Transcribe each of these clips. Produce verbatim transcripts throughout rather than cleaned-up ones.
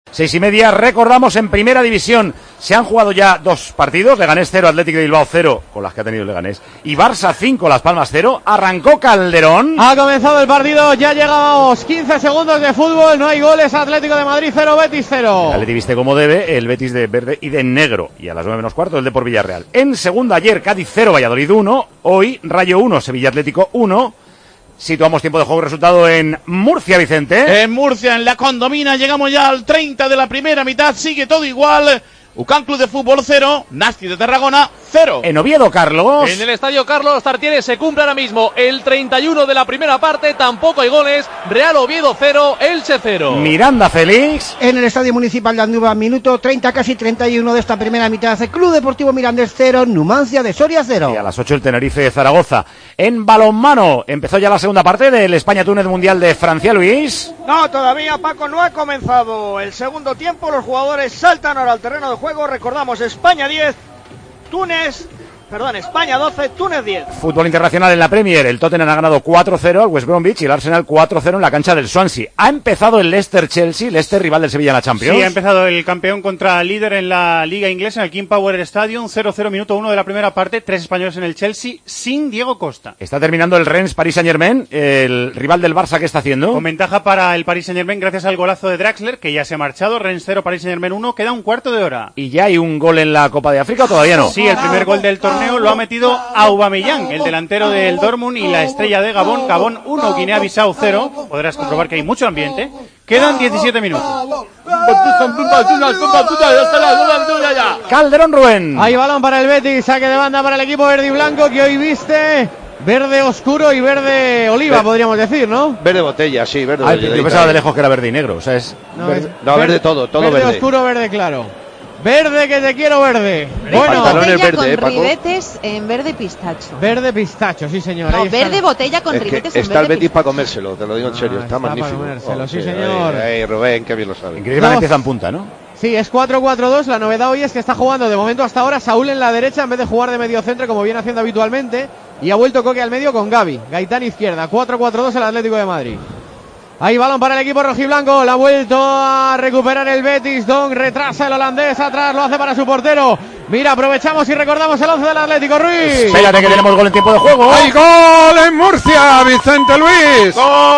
Seis y media, recordamos, en Primera División se han jugado ya dos partidos, Leganés cero, Atlético de Bilbao cero, con las que ha tenido el Leganés, y Barça cinco, Las Palmas cero. Arrancó Calderón. Ha comenzado el partido, ya llegamos quince segundos de fútbol, no hay goles, Atlético de Madrid cero, Betis cero. El Atleti viste como debe, el Betis de verde y de negro, y a las nueve menos cuarto el de por Villarreal. En segunda, ayer Cádiz cero, Valladolid uno, hoy Rayo uno, Sevilla Atlético uno. Situamos tiempo de juego y resultado en Murcia, Vicente. En Murcia, en la Condomina, llegamos ya al treinta de la primera mitad, sigue todo igual. Ucán Club de Fútbol cero, Nasti de Tarragona cero. En Oviedo, Carlos. En el estadio Carlos Tartiere se cumple ahora mismo el treinta y uno de la primera parte, tampoco hay goles. Real Oviedo cero, Elche cero. Miranda, Félix. En el estadio municipal de Andúba, minuto treinta, casi treinta y uno de esta primera mitad, Club Deportivo Mirandés cero, Numancia de Soria cero. Y a las ocho el Tenerife de Zaragoza. En balonmano, empezó ya la segunda parte del España-Túnez Mundial de Francia, Luis. No, todavía, Paco, no ha comenzado el segundo tiempo. Los jugadores saltan ahora al terreno de juego. Recordamos, España diez, Túnez, perdón, España doce, Túnez diez. Fútbol internacional en la Premier. El Tottenham ha ganado cuatro cero al West Bromwich y el Arsenal cuatro cero en la cancha del Swansea. Ha empezado el Leicester-Chelsea, Leicester rival del Sevilla en la Champions. Sí, ha empezado el campeón contra el líder en la Liga Inglesa en el King Power Stadium, cero cero, minuto uno de la primera parte, tres españoles en el Chelsea, sin Diego Costa. Está terminando el Rennes Paris Saint-Germain, el rival del Barça, ¿qué está haciendo? Con ventaja para el Paris Saint-Germain gracias al golazo de Draxler, que ya se ha marchado. Rennes cero, Paris Saint-Germain uno, queda un cuarto de hora. ¿Y ya hay un gol en la Copa de África o todavía no? Sí, el primer gol del torneo lo ha metido Aubameyang, el delantero del Dortmund y la estrella de Gabón. Gabón uno, Guinea-Bissau cero. Podrás comprobar que hay mucho ambiente. Quedan diecisiete minutos. Calderón, Rubén. Hay balón para el Betis, saque de banda para el equipo verde y blanco, que hoy viste verde oscuro y verde oliva, Ver, podríamos decir, ¿no? Verde botella, sí, verde. Ay, yo pensaba de lejos que era verde y negro, o sea, es... No, verde, es, no, verde todo, todo verde. Verde oscuro, verde claro. Verde, que te quiero verde. Bueno, botella verde, con ¿eh, ribetes en verde pistacho. Verde pistacho, sí señor. No, verde está. Botella con es ribetes que en está verde el Betis pistacho. para comérselo, te lo digo en serio, ah, está, está magnífico. Para comérselo, oh, sí, sí señor. Ay, ay, Rubén, qué bien lo sabe. Increíblemente empieza en punta, ¿no? Sí, es cuatro cuatro dos, la novedad hoy es que está jugando de momento hasta ahora Saúl en la derecha en vez de jugar de medio centro como viene haciendo habitualmente, y ha vuelto Coque al medio con Gavi, Gaitán izquierda, cuatro cuatro dos el Atlético de Madrid. Hay balón para el equipo rojiblanco, la ha vuelto a recuperar el Betis, Don retrasa el holandés, atrás lo hace para su portero. Mira, aprovechamos y recordamos el once del Atlético, Ruiz. Espérate que tenemos gol en tiempo de juego. ¡Hay gol en Murcia, Vicente Luis!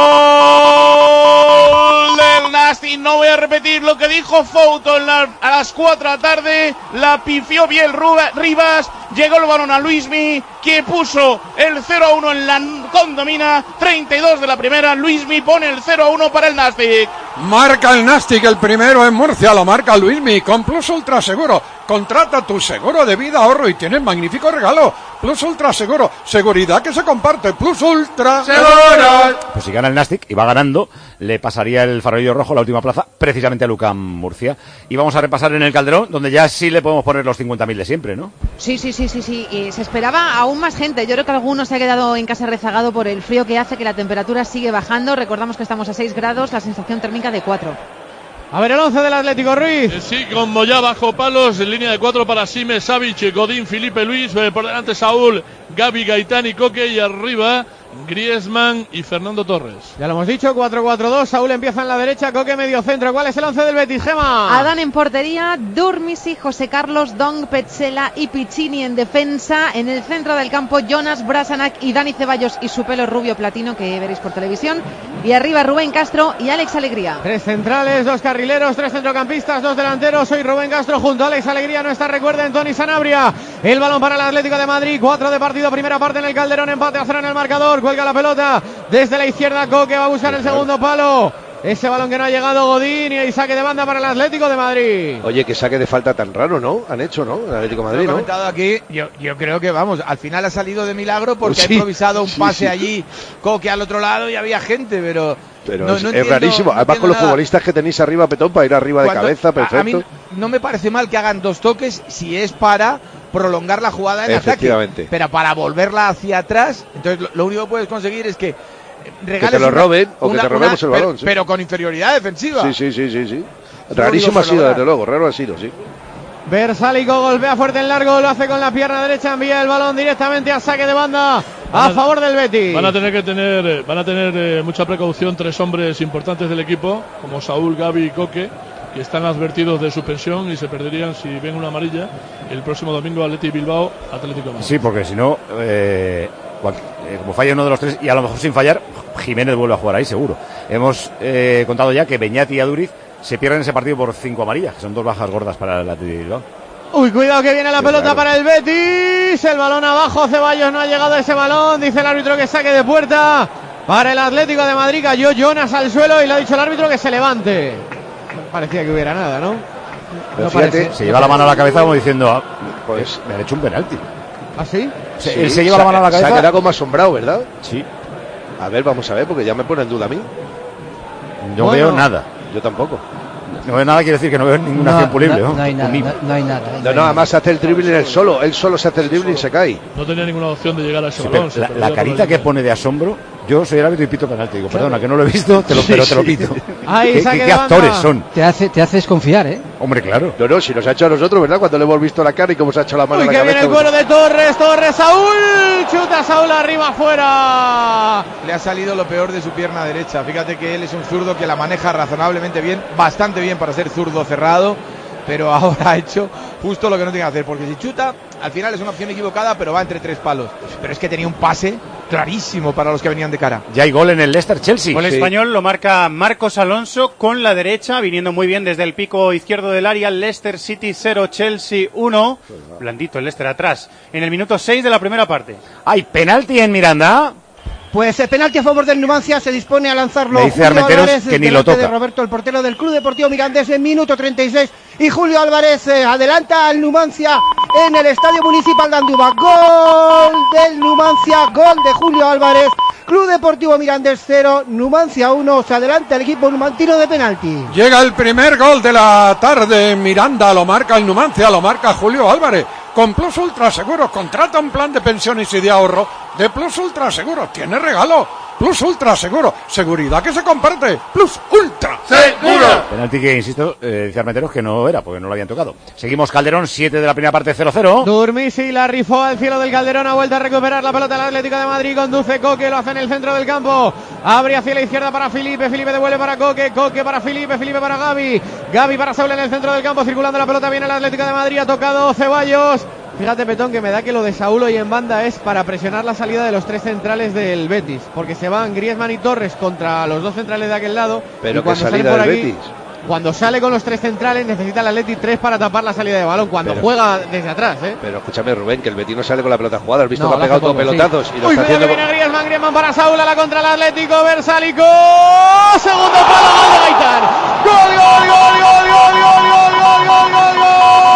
¡Gol del Nasti! No voy a repetir lo que dijo Fouto en la, a las cuatro de la tarde, la pifió bien Rivas, llegó el balón a Luismi, que puso el cero a uno en la Condomina, treinta y dos de la primera, Luismi pone el cero a uno para el Nastic. Marca el Nastic el primero en Murcia, lo marca Luismi con Plus Ultra Seguro. Contrata tu seguro de vida, ahorro y tienes magnífico regalo. Plus Ultra Seguro, seguridad que se comparte. Plus Ultra Seguro. Pues si gana el Nastic y va ganando, le pasaría el farolillo rojo, la última plaza, precisamente a Lucán Murcia. Y vamos a repasar en el Calderón, donde ya sí le podemos poner los cincuenta mil de siempre, ¿no? Sí, sí, sí, sí, sí. Y se esperaba aún más gente. Yo creo que alguno se ha quedado en casa rezagado por el frío que hace, que la temperatura sigue bajando. Recordamos que estamos a seis grados, la sensación térmica de cuatro. A ver el once del Atlético, Ruiz. Eh, sí, con Moyá bajo palos, en línea de cuatro para Sime, Savic, Godín, Felipe Luis, eh, por delante Saúl, Gavi, Gaitán y Coque, y arriba Griezmann y Fernando Torres. Ya lo hemos dicho, cuatro cuatro dos, Saúl empieza en la derecha, Coque medio centro. ¿Cuál es el once del Betis, Gema? Adán en portería, Durmisi, José Carlos, Dong, Petzela y Piccini en defensa. En el centro del campo, Jonas, Brasanac y Dani Ceballos y su pelo rubio platino, que veréis por televisión. Y arriba Rubén Castro y Alex Alegría. Tres centrales, dos carrileros, tres centrocampistas, dos delanteros. Soy Rubén Castro junto a Alex Alegría. No está, recuerden, Tony Sanabria. El balón para el Atlético de Madrid, cuatro de partido, primera parte en el Calderón, empate a cero en el marcador. Cuelga la pelota desde la izquierda, Coque va a buscar el segundo palo. Ese balón que no ha llegado, Godín, y hay saque de banda para el Atlético de Madrid. Oye, que saque de falta tan raro, ¿no? Han hecho, ¿no? El Atlético de Madrid, Lo he ¿no? comentado aquí, yo, yo creo que, vamos, al final ha salido de milagro porque Sí, ha improvisado un sí, pase sí. allí, Coque al otro lado y había gente, pero... Pero no, es, no es entiendo, rarísimo. no Además, entiendo con los nada. futbolistas que tenéis arriba, Petón, para ir arriba de Cuando- cabeza, a- perfecto. A mí no me parece mal que hagan dos toques si es para prolongar la jugada en ataque. Efectivamente. Pero para volverla hacia atrás, entonces lo, lo único que puedes conseguir es que regales Que te lo una- roben o que una- te robemos una- el balón, Pero, sí. pero con inferioridad defensiva. Sí, sí, sí, sí, sí. Eso Rarísimo lo ha digo sido, por desde lograr. luego, raro ha sido, sí. Versálico golpea fuerte en largo, lo hace con la pierna derecha, envía el balón directamente a saque de banda a Van a- favor del Betis. Van a tener que tener, eh, van a tener eh, mucha precaución tres hombres importantes del equipo, como Saúl, Gavi y Coque, que están advertidos de suspensión y se perderían, si ven una amarilla, el próximo domingo Atleti Bilbao, Atlético de Madrid. Sí, porque si no, eh, eh, como falla uno de los tres, y a lo mejor sin fallar, Jiménez vuelve a jugar ahí, seguro. Hemos eh, contado ya que Beñat y Aduriz se pierden ese partido por cinco amarillas, que son dos bajas gordas para el Atleti Bilbao. Uy, cuidado que viene la Qué pelota raro. para el Betis. El balón abajo, Ceballos no ha llegado a ese balón. Dice el árbitro que saque de puerta para el Atlético de Madrid. Cayó Jonas al suelo y le ha dicho el árbitro que se levante. Parecía que hubiera nada, ¿no? Pero No fíjate, parece. se lleva la mano a la cabeza como diciendo, ah, Pues me han hecho un penalti. ¿Ah, sí? Se- sí, él se lleva la mano a la Se cabeza. ha quedado como asombrado, ¿verdad? Sí. A ver, vamos a ver, porque ya me pone en duda a mí. No Bueno. veo nada. Yo tampoco. No veo nada, quiere decir que no veo ninguna No, acción punible. no, ¿no? no hay nada, Punible. no, no hay nada. No, no, además hace el dribbling él solo. Él solo se hace el dribbling y se cae. No tenía ninguna opción de llegar a ese Sí, balón. pero se la, perdió la por carita que línea. pone de asombro, yo soy el árbitro y pito penalti. Digo, perdona, que no lo he visto, te lo, pero te lo pito. Ahí, ¿Qué, saque qué- de qué banda. actores son? Te hace, te haces confiar, ¿eh? Hombre, claro. No, no, si nos ha hecho a nosotros, ¿verdad? Cuando le hemos visto la cara y cómo se ha hecho la mano Uy, en la que cabeza. viene el cuero de Torres. Torres, Saúl. Chuta Saúl arriba, afuera. Le ha salido lo peor de su pierna derecha. Fíjate que él es un zurdo que la maneja razonablemente bien, bastante bien para ser zurdo cerrado, pero ahora ha hecho justo lo que no tiene que hacer, porque si chuta, al final es una opción equivocada, pero va entre tres palos. Pero es que tenía un pase clarísimo para los que venían de cara. Ya hay gol en el Leicester-Chelsea. Gol Sí. español lo marca Marcos Alonso con la derecha, viniendo muy bien desde el pico izquierdo del área. Leicester City cero, Chelsea uno. Blandito el Leicester atrás. En el minuto seis de la primera parte. Hay penalti en Miranda. Pues el penalti a favor del Numancia, se dispone a lanzarlo Me dice Julio Armenteros Álvarez, que ni lo delante de toca. Roberto, el portero del Club Deportivo Mirandés, en minuto treinta y seis, y Julio Álvarez eh, adelanta al Numancia en el Estadio Municipal de Andúba. Gol del Numancia, gol de Julio Álvarez. Club Deportivo Mirandés cero, Numancia uno, se adelanta el equipo numantino de penalti. Llega el primer gol de la tarde en Miranda, lo marca el Numancia, lo marca Julio Álvarez. Con Plus Ultra Seguros, contrata un plan de pensiones y de ahorro de Plus Ultra Seguros. Tiene regalo. Plus Ultra Seguro. Seguridad que se comparte. Plus Ultra Seguro. Penalti que, insisto, eh, dice Armenteros que no era, porque no lo habían tocado. Seguimos Calderón, siete de la primera parte, cero cero. Durmisi la rifó al cielo del Calderón, ha vuelto a recuperar la pelota el Atlético de Madrid, conduce Coque, lo hace en el centro del campo, abre hacia la izquierda para Felipe, Felipe devuelve para Coque, Coque para Felipe, Felipe para Gavi, Gavi para Saúl en el centro del campo, circulando la pelota, viene el Atlético de Madrid, ha tocado Ceballos. Fíjate, Petón, que me da que lo de Saúl hoy en banda es para presionar la salida de los tres centrales del Betis, porque se van Griezmann y Torres contra los dos centrales de aquel lado. Pero y qué salida salen por del aquí, Betis. Cuando sale con los tres centrales necesita el Atleti tres para tapar la salida de balón, cuando Pero- juega desde atrás, ¿eh? Pero escúchame, Rubén, que el Betis no sale con la pelota jugada. Has visto No, que ha la pegado hace dos poco, pelotazos sí. y lo Uy, está cuidado haciendo. que viene Griezmann, Griezmann para Saúl, a la contra el Atlético, Versálico, segundo palo, gol de Gaitán, gol, gol, gol, gol, gol, gol, gol, gol, gol, gol, gol.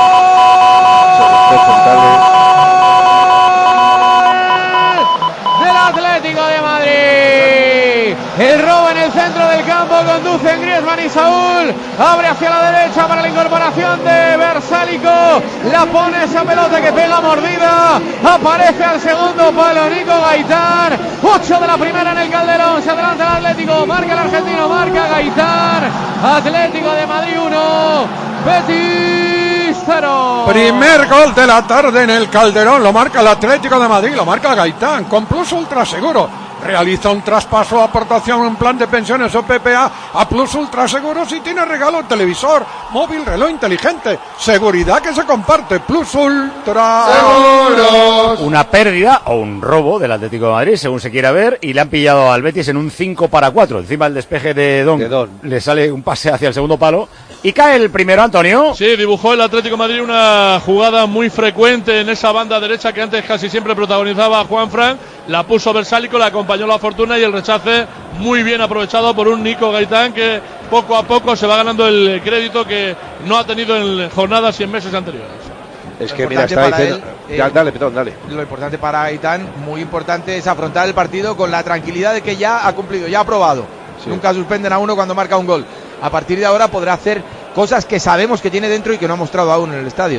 Del Atlético de Madrid. El robo en el centro del campo, conducen Griezmann y Saúl, abre hacia la derecha para la incorporación de Versálico, la pone esa pelota que pega mordida, aparece al segundo palo Nico Gaitán, ocho de la primera en el Calderón, se adelanta el Atlético, marca el argentino, marca Gaitán, Atlético de Madrid uno, Betis cero. Primer gol de la tarde en el Calderón, lo marca el Atlético de Madrid, lo marca Gaitán, con Plus Ultra Seguro. Realiza un traspaso, aportación en plan de pensiones o P P A a Plus Ultra Seguros y tiene regalo televisor, móvil, reloj inteligente. Seguridad que se comparte. Plus Ultra Seguros. Una pérdida o un robo del Atlético de Madrid, según se quiera ver, y le han pillado al Betis en un cinco para cuatro. Encima el despeje de Don, De Don. le sale un pase hacia el segundo palo y cae el primero, Antonio. Sí, dibujó el Atlético de Madrid una jugada muy frecuente en esa banda derecha que antes casi siempre protagonizaba Juanfran. La puso Versálico, la acompañó la fortuna y el rechace muy bien aprovechado por un Nico Gaitán que poco a poco se va ganando el crédito que no ha tenido en jornadas y en meses anteriores. Es Lo que mira, importante está para diciendo. él, eh, Ya, dale, Petón, dale. Lo importante para Gaitán, muy importante, es afrontar el partido con la tranquilidad de que ya ha cumplido, ya ha probado. Sí. Nunca suspenden a uno cuando marca un gol. A partir de ahora podrá hacer cosas que sabemos que tiene dentro y que no ha mostrado aún en el estadio.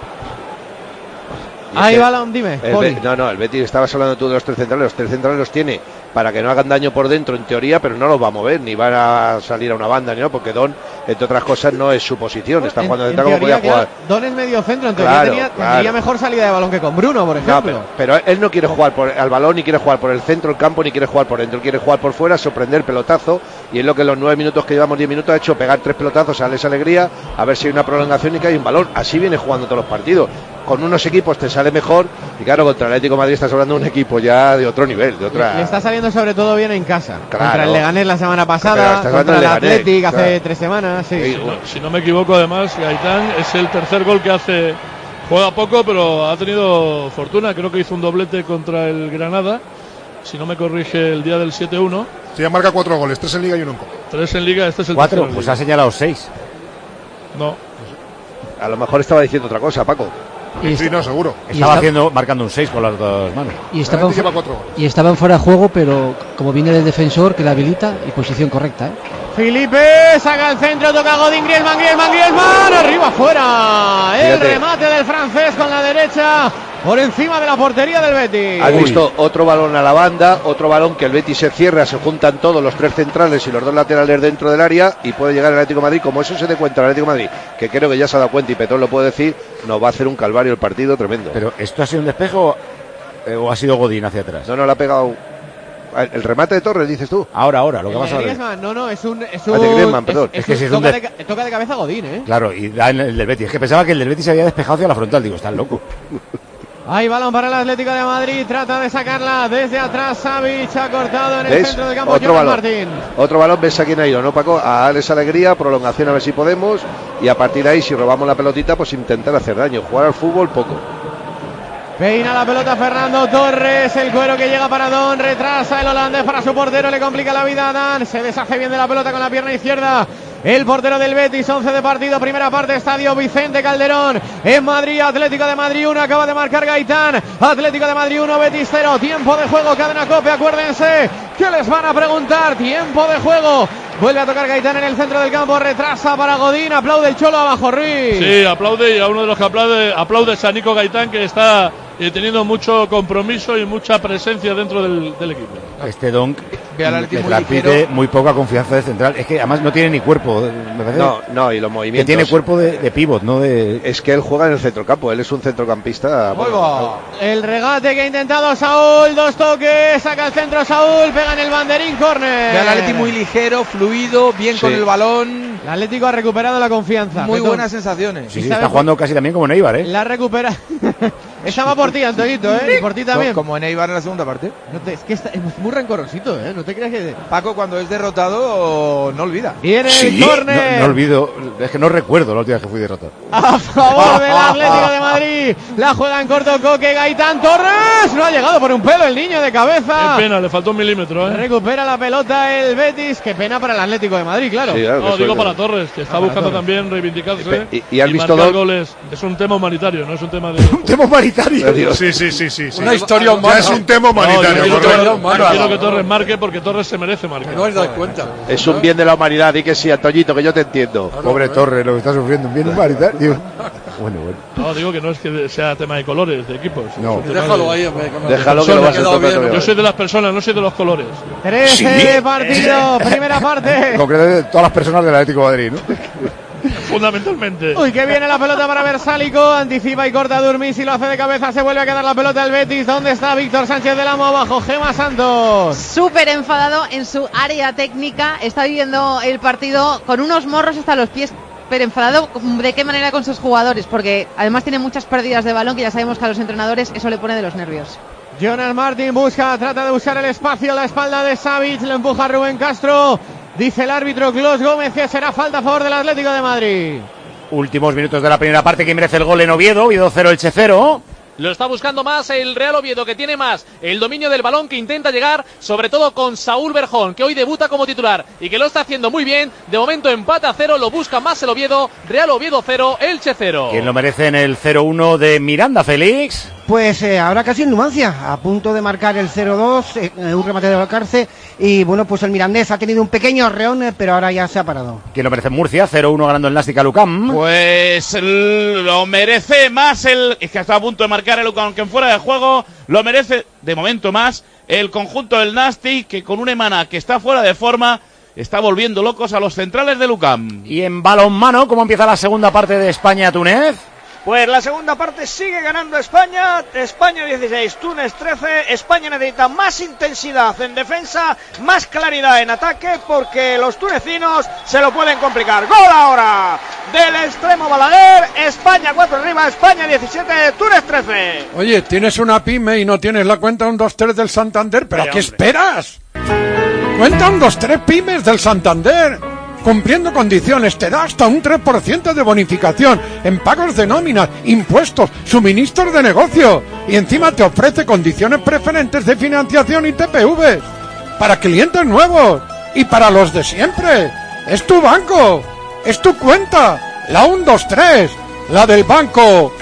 Y es Ahí que balón, dime, el Poli. Be- no, no, el Betis, estabas hablando tú de los tres centrales. Los tres centrales los tiene para que no hagan daño por dentro, en teoría, pero no los va a mover, ni van a salir a una banda, ni no, porque Don entre otras cosas, no es su posición. Está jugando de como podía jugar. Don es medio centro, en teoría Claro, tenía, claro. tendría mejor salida de balón que con Bruno, por ejemplo. No, pero, pero él no quiere jugar por, al balón, ni quiere jugar por el centro del campo, ni quiere jugar por dentro. Él quiere jugar por fuera, sorprender, pelotazo. Y es lo que en los nueve minutos que llevamos, diez minutos, ha hecho pegar tres pelotazos a esa alegría, a ver si hay una prolongación y que hay un balón. Así viene jugando todos los partidos. Con unos equipos te sale mejor. Y claro, contra el Atlético de Madrid estás hablando de un equipo ya de otro nivel, de otra. Le está saliendo sobre todo bien en casa. Claro. Contra el Leganés la semana pasada, Claro, contra el Leganés, Athletic hace claro. tres semanas. Sí. Si no, si no me equivoco, además, Gaitán es el tercer gol que hace. Juega poco, pero ha tenido fortuna. Creo que hizo un doblete contra el Granada. Si no me corrige, el día del siete uno. Sí, ya marca cuatro goles, tres en Liga y uno en Copa. Tres en Liga, este es el Cuatro, tercero en pues Liga. ha señalado seis. No. A lo mejor estaba diciendo otra cosa, Paco. Y sí, no, seguro. Estaba haciendo, marcando un seis con las dos manos. Y estaban, lleva cuatro goles. y estaban fuera de juego, pero como viene del defensor que la habilita y posición correcta, ¿eh? Felipe saca el centro, toca Godín, Griezmann, Griezmann, Griezmann, arriba afuera. El Fíjate. remate del francés con la derecha por encima de la portería del Betis. Has visto otro balón a la banda, otro balón que el Betis se cierra, se juntan todos los tres centrales y los dos laterales dentro del área y puede llegar el Atlético de Madrid. Como eso se dé cuenta el Atlético de Madrid, que creo que ya se ha dado cuenta y Petón lo puede decir, nos va a hacer un calvario el partido tremendo. Pero ¿esto ha sido un despejo eh, o ha sido Godín hacia atrás? No, no, le ha pegado el remate de Torres, dices tú. Ahora, ahora, lo que El de pasa ahora. Griezmann, no, no, es un. Es Ah, de un Griezmann, perdón. Es, Es que un- si es un toca, de- de, ca- toca de cabeza Godín, ¿eh? Claro, y da en el del Betis. Es que pensaba que el del Betis se había despejado hacia la frontal. Digo, estás loco. Hay balón para el Atlético de Madrid, trata de sacarla desde atrás. Savic ha cortado en el ¿Ves? centro del campo. Otro Jonas balón. Martín. Otro balón, ves a quién ha ido, ¿no, Paco? A Alex Alegría, prolongación a ver si podemos. Y a partir de ahí, si robamos la pelotita, pues intentar hacer daño. Jugar al fútbol, poco. Peina la pelota Fernando Torres, el cuero que llega para Don, retrasa el holandés para su portero, le complica la vida a Dan, se deshace bien de la pelota con la pierna izquierda. El portero del Betis, once de partido, primera parte, estadio Vicente Calderón, en Madrid, Atlético de Madrid uno, acaba de marcar Gaitán, Atlético de Madrid uno, Betis cero, tiempo de juego, cadena Cope, acuérdense que les van a preguntar, tiempo de juego, vuelve a tocar Gaitán en el centro del campo, retrasa para Godín, aplaude el Cholo abajo, Ruiz. Sí, aplaude y a uno de los que aplaude, aplaude es a Nico Gaitán, que está eh, teniendo mucho compromiso y mucha presencia dentro del, del equipo. Este Donk Ve al Atleti le muy transmite ligero. muy poca confianza de central. Es que además no tiene ni cuerpo. Me parece No, no, y los que movimientos. tiene cuerpo de, de pívot, no de. Es que él juega en el centrocampo, él es un centrocampista. bueno, El regate que ha intentado Saúl, dos toques, saca el centro Saúl, pega en el banderín, córner. Ve al Atleti muy ligero, fluido, bien Sí. con el balón. El Atlético ha recuperado la confianza. Muy Petón. buenas sensaciones. Sí, sí, ¿sabes está por- jugando casi también como Neibar, ¿eh? La recupera. Estaba por ti, Antonito, ¿eh? Y por ti también. Como en Eibar en la segunda parte. No te- es que está, es muy rencorosito, ¿eh? No te creas que. Paco, cuando es derrotado, no olvida. Viene el No, córner. no olvido, es que no recuerdo la última vez que fui derrotado. A favor del Atlético de Madrid. La juega en corto Coque, Gaitán Torres. No ha llegado por un pelo el niño de cabeza. Qué pena, le faltó un milímetro, ¿eh? Recupera la pelota el Betis. Qué pena para el Atlético de Madrid, claro. Sí, claro, que No, digo suele- para Torres, que está Ah, para buscando Torres. también reivindicarse Y- y has visto marcar dos- goles. Es un tema humanitario, no es un tema de. Un tema humanitario. Dios. Sí, sí, sí, sí. sí. Una historia Ya humana. es un tema No, yo humanitario. quiero, correcto. Torres- humana. quiero que Torres marque porque Torres se merece marcar. No os dais cuenta. Es un bien de la humanidad, di que sí, Antoñito, que yo te entiendo. Pobre Torres, lo que está sufriendo. Un bien humanitario. Bueno, bueno. No, digo que no es que sea tema de colores, de equipos. No. Es un tema Déjalo de- ahí, hombre. que me- Déjalo que me lo ha vas a quedado tocar bien. todavía. Yo soy de las personas, no soy de los colores. trece Sí. de partido, primera En parte. concreto, de todas las personas del Atlético de Madrid, ¿no? Fundamentalmente. Uy, que viene la pelota para Versálico. Anticipa y corta Durmis y lo hace de cabeza. Se vuelve a quedar la pelota el Betis. ¿Dónde está Víctor Sánchez del Amo? Abajo, Gema Santos. Súper enfadado en su área técnica. Está viviendo el partido con unos morros hasta los pies. Pero enfadado, ¿de qué manera con sus jugadores? Porque además tiene muchas pérdidas de balón que ya sabemos que a los entrenadores eso le pone de los nervios. Jonas Martín busca, trata de buscar el espacio a la espalda de Savic. Lo empuja Rubén Castro. Dice el árbitro Clos Gómez que será falta a favor del Atlético de Madrid. Últimos minutos de la primera parte. ¿Quién merece el gol en Oviedo? Oviedo cero, Elche cero. Lo está buscando más el Real Oviedo, que tiene más el dominio del balón, que intenta llegar, sobre todo con Saúl Berjón, que hoy debuta como titular y que lo está haciendo muy bien. De momento empate a cero, lo busca más el Oviedo. Real Oviedo cero, Elche cero. ¿Quién lo merece en el cero uno de Miranda, Félix? Pues eh, ahora casi en Numancia, a punto de marcar el cero dos, eh, un remate de Valcarce, y bueno, pues el Mirandés ha tenido un pequeño arreón, eh, pero ahora ya se ha parado. ¿Quién lo merece en Murcia? cero uno ganando el Nástica Lucam. Pues el- lo merece más el... Es que está a punto de marcar el Lucan, aunque en fuera de juego, lo merece de momento más el conjunto del Nastic, que con un Emana que está fuera de forma, está volviendo locos a los centrales de Lucam. Y en balonmano, ¿cómo empieza la segunda parte de España-Túnez? Pues la segunda parte sigue ganando España, España dieciséis, Túnez trece, España necesita más intensidad en defensa, más claridad en ataque, porque los tunecinos se lo pueden complicar. ¡Gol ahora! Del extremo Balaguer, España cuatro arriba, España diecisiete, Túnez trece. Oye, tienes una pyme y no tienes la cuenta un dos tres del Santander, ¿pero Vaya, qué hombre. esperas? Cuenta un dos tres pymes del Santander. Cumpliendo condiciones, te da hasta un tres por ciento de bonificación en pagos de nóminas, impuestos, suministros de negocio. Y encima te ofrece condiciones preferentes de financiación y T P V. Para clientes nuevos y para los de siempre. Es tu banco, es tu cuenta, la uno dos tres, la del banco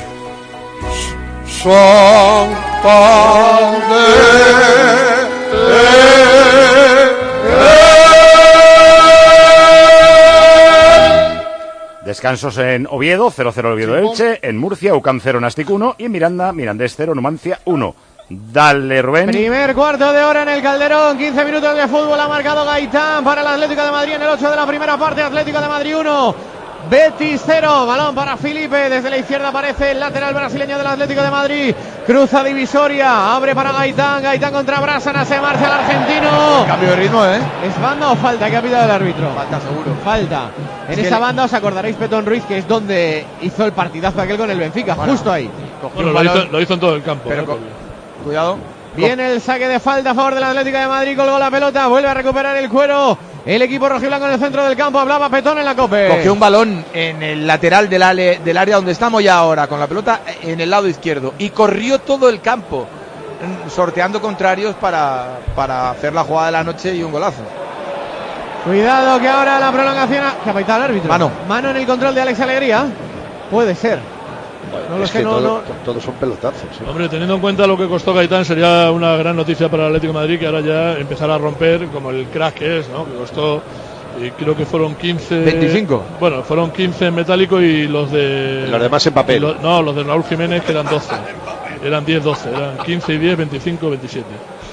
Descansos en Oviedo, cero cero Oviedo Elche, en Murcia, UCAM cero Nastic uno y en Miranda, Mirandés cero, Numancia uno. Dale, Rubén. Primer cuarto de hora en el Calderón, quince minutos de fútbol, ha marcado Gaitán para el Atlético de Madrid en el ocho de la primera parte, Atlético de Madrid uno, Betis cero, balón para Felipe, desde la izquierda aparece el lateral brasileño del Atlético de Madrid, cruza divisoria, abre para Gaitán, Gaitán contra Brasana, se marcha el argentino. Cambio de ritmo, ¿eh? ¿Es banda o falta? ¿Qué ha pitado el árbitro? Falta, seguro. Falta. En Es esa que banda os acordaréis Petón Ruiz, que es donde hizo el partidazo aquel con el Benfica, Bueno, justo ahí. Bueno, lo hizo, lo hizo en todo el campo. Pero ¿eh? co- cuidado. Viene el saque de falta a favor del Atlético de Madrid, colgó la pelota, vuelve a recuperar el cuero. El equipo rojiblanco en el centro del campo, hablaba Petón en la COPE. Cogió un balón en el lateral del, ale, del área donde estamos ya ahora, con la pelota en el lado izquierdo, y corrió todo el campo, mm, sorteando contrarios para, para hacer la jugada de la noche y un golazo. Cuidado que ahora la prolongación. Ha... ¿Qué ha pitado el árbitro? Mano. Mano en el control de Alex Alegría. Puede ser. No lo es sé, que no, todo- no. to- todos son pelotazos. ¿sí? Hombre, teniendo en cuenta lo que costó Gaitán, sería una gran noticia para el Atlético de Madrid que ahora ya empezara a romper como el crack que es, ¿no? Que costó, y creo que fueron quince. ¿veinticinco? Bueno, fueron quince en metálico y los de. Los demás en papel. lo- no, los de Raúl Jiménez que eran doce. Eran diez doce, eran quince y diez, veinticinco, veintisiete.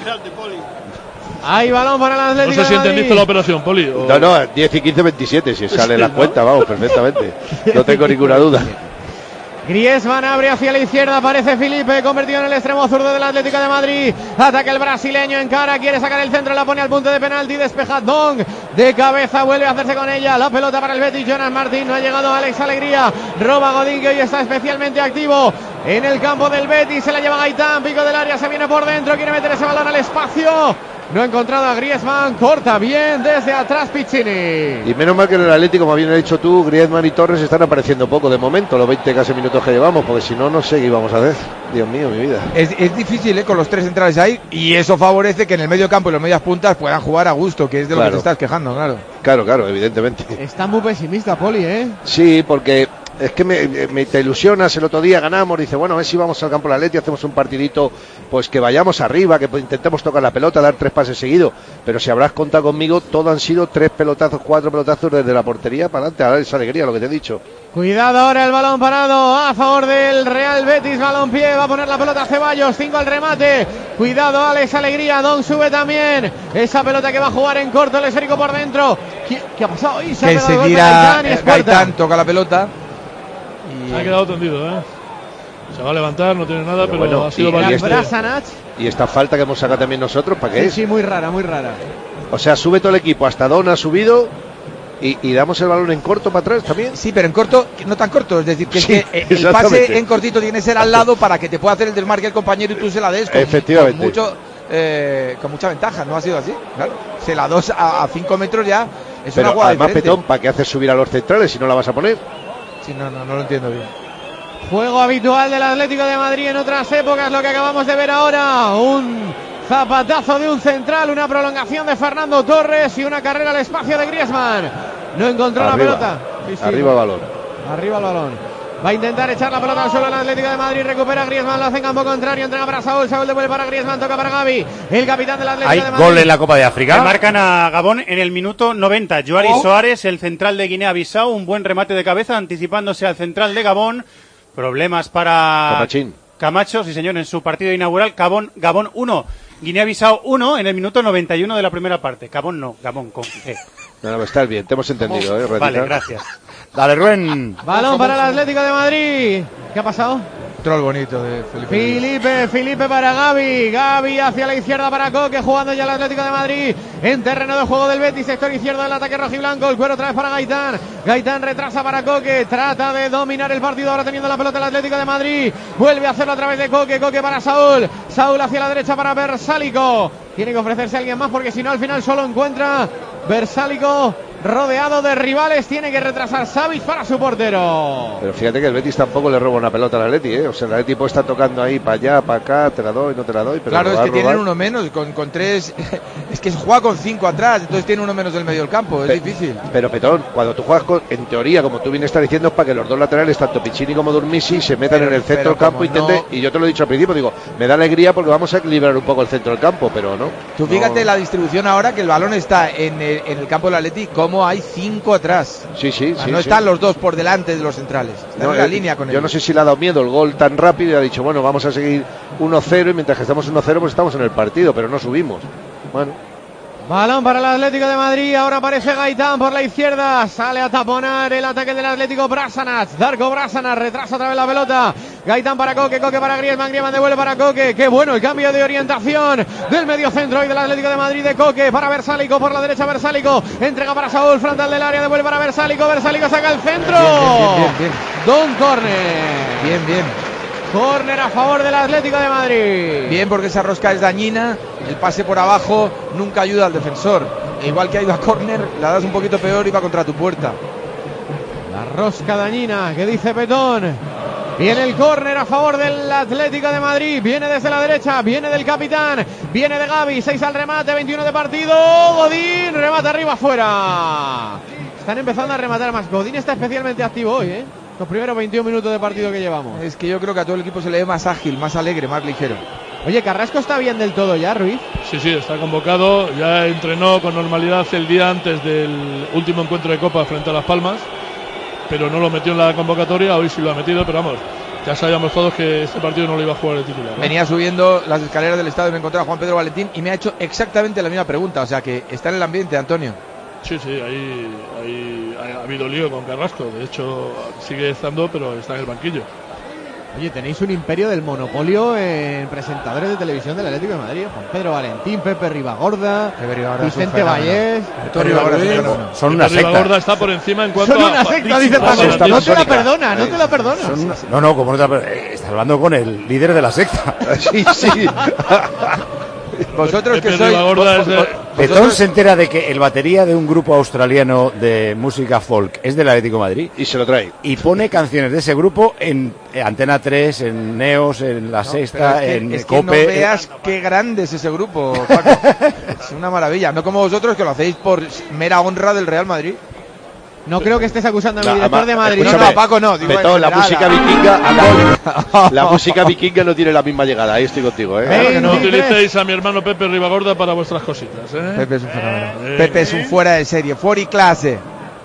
Hay balón para el No Atlético sé si de Madrid. entendiste la operación, Poli. o- No, no, diez y quince, veintisiete, si sale Sí, la ¿no? cuenta, vamos, perfectamente. No tengo ninguna duda. Griezmann abre hacia la izquierda, aparece Felipe, convertido en el extremo zurdo del Atlético de Madrid. Ataca el brasileño en cara, quiere sacar el centro, la pone al punto de penalti, despeja Dong de cabeza, vuelve a hacerse con ella. La pelota para el Betis, Jonas Martín, no ha llegado Alex Alegría. Roba Godín, que hoy está especialmente activo en el campo del Betis. Se la lleva Gaitán, pico del área, se viene por dentro, quiere meter ese balón al espacio. No ha encontrado a Griezmann, corta bien desde atrás Piccini. Y menos mal que en el Atlético, como bien has dicho tú, Griezmann y Torres están apareciendo poco de momento, los veinte casi minutos que llevamos, porque si no, no sé qué íbamos a hacer. Dios mío, mi vida. Es, es difícil, ¿eh? Con los tres centrales ahí, y eso favorece que en el medio campo y los medias puntas puedan jugar a gusto, que es de lo Claro. que te estás quejando, claro. Claro, claro, evidentemente. Está muy pesimista, Poli, ¿eh? Sí, porque es que me, me- te ilusionas, el otro día ganamos, dice, bueno, a ver si vamos al campo de la Atleti, hacemos un partidito, pues que vayamos arriba, que pues, intentemos tocar la pelota, dar tres pases seguidos, pero si habrás contado conmigo, todo han sido tres pelotazos, cuatro pelotazos desde la portería para adelante, a dar esa alegría, lo que te he dicho. Cuidado ahora el balón parado a favor del Real Betis, balón pie, va a poner la pelota Ceballos, cinco al remate, cuidado Alex Alegría, Don sube también, esa pelota que va a jugar en corto, el esférico por dentro. ¿Qué, qué ha pasado? Y se ha Que pegado se el golpe tira Gaitán y es eh, puerta. Gaitán, toca la pelota. Se ha quedado tendido, ¿eh? Se va a levantar, no tiene nada, pero, bueno, ha sido y- valiente. y este- Brasanac. Y esta falta que hemos sacado también nosotros, ¿para qué Sí, es? sí, muy rara, muy rara. O sea, sube todo el equipo, hasta Don ha subido y, y damos el balón en corto para atrás también. Sí, pero en corto, no tan corto, es decir, que, Sí, es que eh, el exactamente. pase en cortito tiene que ser al lado para que te pueda hacer el desmarque el compañero y tú se la des con, Efectivamente. con mucho, eh, con mucha ventaja, no ha sido así, claro. Se la dos a cinco metros ya es una Pero jugada además, diferente. Petón, ¿para qué haces subir a los centrales si no la vas a poner? Sí, no, no, no lo entiendo bien. Juego habitual del Atlético de Madrid en otras épocas, lo que acabamos de ver ahora. Un zapatazo de un central, una prolongación de Fernando Torres y una carrera al espacio de Griezmann. No encontró la Arriba, pelota. Sí, sí. arriba el balón. Arriba el balón. Va a intentar echar la pelota al suelo el Atlético de Madrid. Recupera Griezmann, lo hace en campo contrario. Entrega para Saúl. Saúl devuelve para Griezmann. Toca para Gavi, el capitán del Atlético Hay de Madrid. gol en la Copa de Le África. marcan a Gabón en el minuto noventa. Joari Oh. Soares, el central de Guinea-Bissau, un buen remate de cabeza anticipándose al central de Gabón. Problemas para Camachín. Camacho, sí señor, en su partido inaugural. Gabón, Gabón uno, Guinea-Bissau uno en el minuto noventa y uno de la primera parte. Gabón no, Gabón con G. No, no, estás bien, te hemos entendido, ¿eh, Redita? Vale, gracias. Dale, Rubén. Balón para el Atlético de Madrid. ¿Qué ha pasado? Troll bonito de Felipe. Felipe, Felipe para Gavi. Gavi hacia la izquierda para Coque, jugando ya el Atlético de Madrid en terreno de juego del Betis, sector izquierdo del ataque rojiblanco. El cuero otra vez para Gaitán. Gaitán retrasa para Coque, trata de dominar el partido ahora teniendo la pelota el Atlético de Madrid. Vuelve a hacerlo a través de Coque, Coque para Saúl. Saúl hacia la derecha para Versálico. Tiene que ofrecerse a alguien más porque si no al final solo encuentra Versálico. Rodeado de rivales, tiene que retrasar Savic para su portero. Pero fíjate que el Betis tampoco le roba una pelota al Atleti, ¿eh? O sea, el Atleti puede estar tocando ahí para allá, para acá, te la doy, no te la doy. Pero claro, robar, es que robar. tienen uno menos, con, con tres. Es que juega con cinco atrás, entonces tiene uno menos del medio del campo, es Pe- difícil. Pero Petón, cuando tú juegas con, en teoría, como tú vienes a estar diciendo, es para que los dos laterales, tanto Piccini como Durmisi, se metan Pero- en el centro del pero campo como intenten, no- y yo te lo he dicho al principio, digo, me da alegría porque vamos a equilibrar un poco el centro del campo, pero no. Tú fíjate no. la distribución ahora, que el balón está en el, en el campo del Atleti, como hay cinco atrás. Sí, sí, O sea, sí. no sí. están los dos por delante de los centrales. Están No, en la eh, línea con yo ellos. no sé si le ha dado miedo el gol tan rápido y ha dicho, bueno, vamos a seguir uno cero y mientras que estamos uno cero pues estamos en el partido, pero no subimos. Bueno. Balón para el Atlético de Madrid, ahora aparece Gaitán por la izquierda, sale a taponar el ataque del Atlético Brasanac, Darko Brasanac, retrasa otra vez la pelota, Gaitán para Coque, Coque para Griezmann, Griezmann devuelve para Coque, qué bueno el cambio de orientación del medio centro y del Atlético de Madrid de Coque, para Versálico, por la derecha Versálico, entrega para Saúl, frontal del área, devuelve para Versálico, Versálico saca el centro, Bien, bien, bien, bien. Don Corner, Bien, bien. Corner a favor del Atlético de Madrid. Bien, porque esa rosca es dañina, el pase por abajo nunca ayuda al defensor. E igual que ha ido a córner, la das un poquito peor y va contra tu puerta. La rosca dañina que dice Petón. Viene el córner a favor del Atlético de Madrid. Viene desde la derecha, viene del capitán, viene de Gavi. seis al remate, veintiuno de partido. Godín remata arriba afuera. Están empezando a rematar más. Godín está especialmente activo hoy, ¿eh? Los primeros veintiún minutos de partido que llevamos. Es que yo creo que a todo el equipo se le ve más ágil, más alegre, más ligero. Oye, ¿Carrasco está bien del todo ya, Ruiz? Sí, sí, está convocado. Ya entrenó con normalidad el día antes del último encuentro de Copa frente a Las Palmas, pero no lo metió en la convocatoria. Hoy sí lo ha metido, pero vamos, ya sabíamos todos que este partido no lo iba a jugar de titular, ¿no? Venía subiendo las escaleras del estadio y me encontré a Juan Pedro Valentín y me ha hecho exactamente la misma pregunta. O sea que está en el ambiente, Antonio. Sí, sí, ahí, ahí ha habido lío con Carrasco. De hecho, sigue estando, pero está en el banquillo. Oye, tenéis un imperio del monopolio en presentadores de televisión del Atlético de Madrid. Juan Pedro Valentín, Pepe Ribagorda, Pepe Ribagorda Vicente es un Vallés. Pepe Ribagorda es un fenómeno. Son una Pepe secta. Ribagorda está por encima en cuanto Son a... una secta, dice a- Paco. a- No te la masónica. perdona, no te la perdona. Son una- No, no, como no te la- eh, estás hablando con el líder de la secta. Sí, sí. Vosotros que Pepe sois... Ribagorda es de- Petón se entera de que el batería de un grupo australiano de música folk es del Atlético de Madrid Y se lo trae. y pone canciones de ese grupo en eh, Antena tres, en Neos, en La Pero Sexta, es que, en es que Cope. no veas qué grande es ese grupo, Paco. Es una maravilla. No como vosotros que lo hacéis por mera honra del Real Madrid. No creo que estés acusando a mi La- director ama- de Madrid. No, escúchame, no, Paco no, digo en Petón, la general, música a- vikinga, la, la música vikinga no tiene la misma llegada. Ahí estoy contigo, ¿eh? Venga. No veintitrés. utilicéis a mi hermano Pepe Ribagorda para vuestras cositas, ¿eh? Pepe es un fenómeno. Eh, Pepe es un fuera de serie, fuera y clase.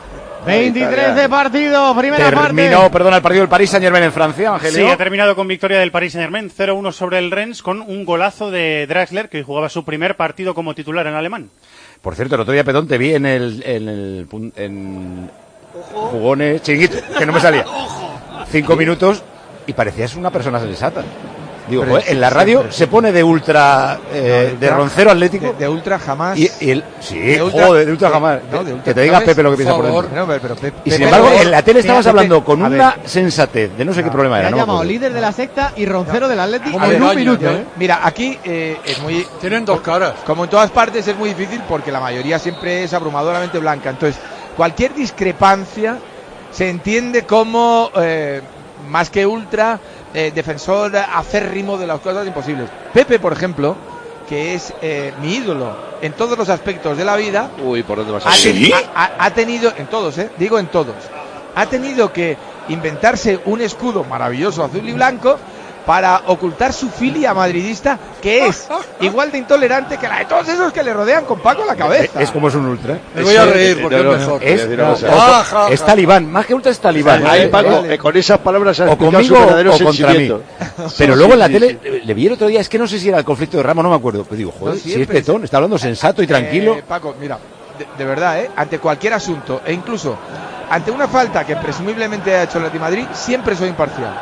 veintitrés de partido, primera Terminó, parte. perdona, el partido del Paris Saint Germain en Francia, Angelio. Sí, ha terminado con victoria del Paris Saint-Germain cero uno sobre el Rennes con un golazo de Draxler, que hoy jugaba su primer partido como titular en alemán. Por cierto, el otro día, Petón, te vi en el, en el pun- en jugones, chiringuito, que no me salía. Cinco minutos y parecías una persona sensata. Digo, Pero joder, sí, en la radio siempre. se pone de ultra, eh, No, de ultra- roncero atlético. De, de ultra jamás. Y, y el, sí, de ultra- joder, de ultra de- jamás. no, de ultra que te diga jamás. Pepe lo que piensa por Por dentro. favor. No, pero, pero Pepe- Y sin Pepe- embargo, Pepe- en la tele estabas Pepe- hablando con a una ver, sensatez de no sé qué problema Me era. ha no me llamado acuerdo. líder de la secta y roncero del Atlético a en ver, un oye, minuto, oye, ¿eh? Mira, aquí eh, es muy... Tienen dos caras. Como en todas partes es muy difícil porque la mayoría siempre es abrumadoramente blanca. Entonces, cualquier discrepancia se entiende como eh, más que ultra eh, defensor acérrimo de las cosas imposibles. Pepe, por ejemplo, que es eh, mi ídolo en todos los aspectos de la vida, Uy, ¿por dónde vas a ha, ir? teni- ha- ha- ha tenido, en todos, eh, digo en todos, ha tenido que inventarse un escudo maravilloso azul y blanco para ocultar su filia madridista, que es igual de intolerante que la de todos esos que le rodean con Paco la cabeza. Es como es un ultra. Me voy a Sí, reír porque no, no, es mejor. Voy a Es, decir una cosa. o- Ah, ja, es ja. talibán, más que ultra es talibán. Ahí, ¿eh? Paco, vale. eh, con esas palabras has O explicado su conmigo verdadero o contra mí. sentimiento. Pero luego en la sí, tele sí. eh, le vi el otro día, es que no sé si era el conflicto de Ramos, no me acuerdo. Pero digo, joder, No, si es siempre. Petón, está hablando sensato y tranquilo. Eh, Paco, mira, de, de verdad, ¿eh? Ante cualquier asunto, e incluso ante una falta que presumiblemente ha hecho el Atlético de Madrid, siempre soy imparcial.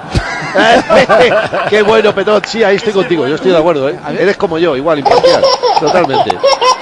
Qué bueno, Petón. Sí, ahí estoy contigo. Yo estoy de acuerdo, ¿eh? Eres como yo, igual, imparcial. Totalmente.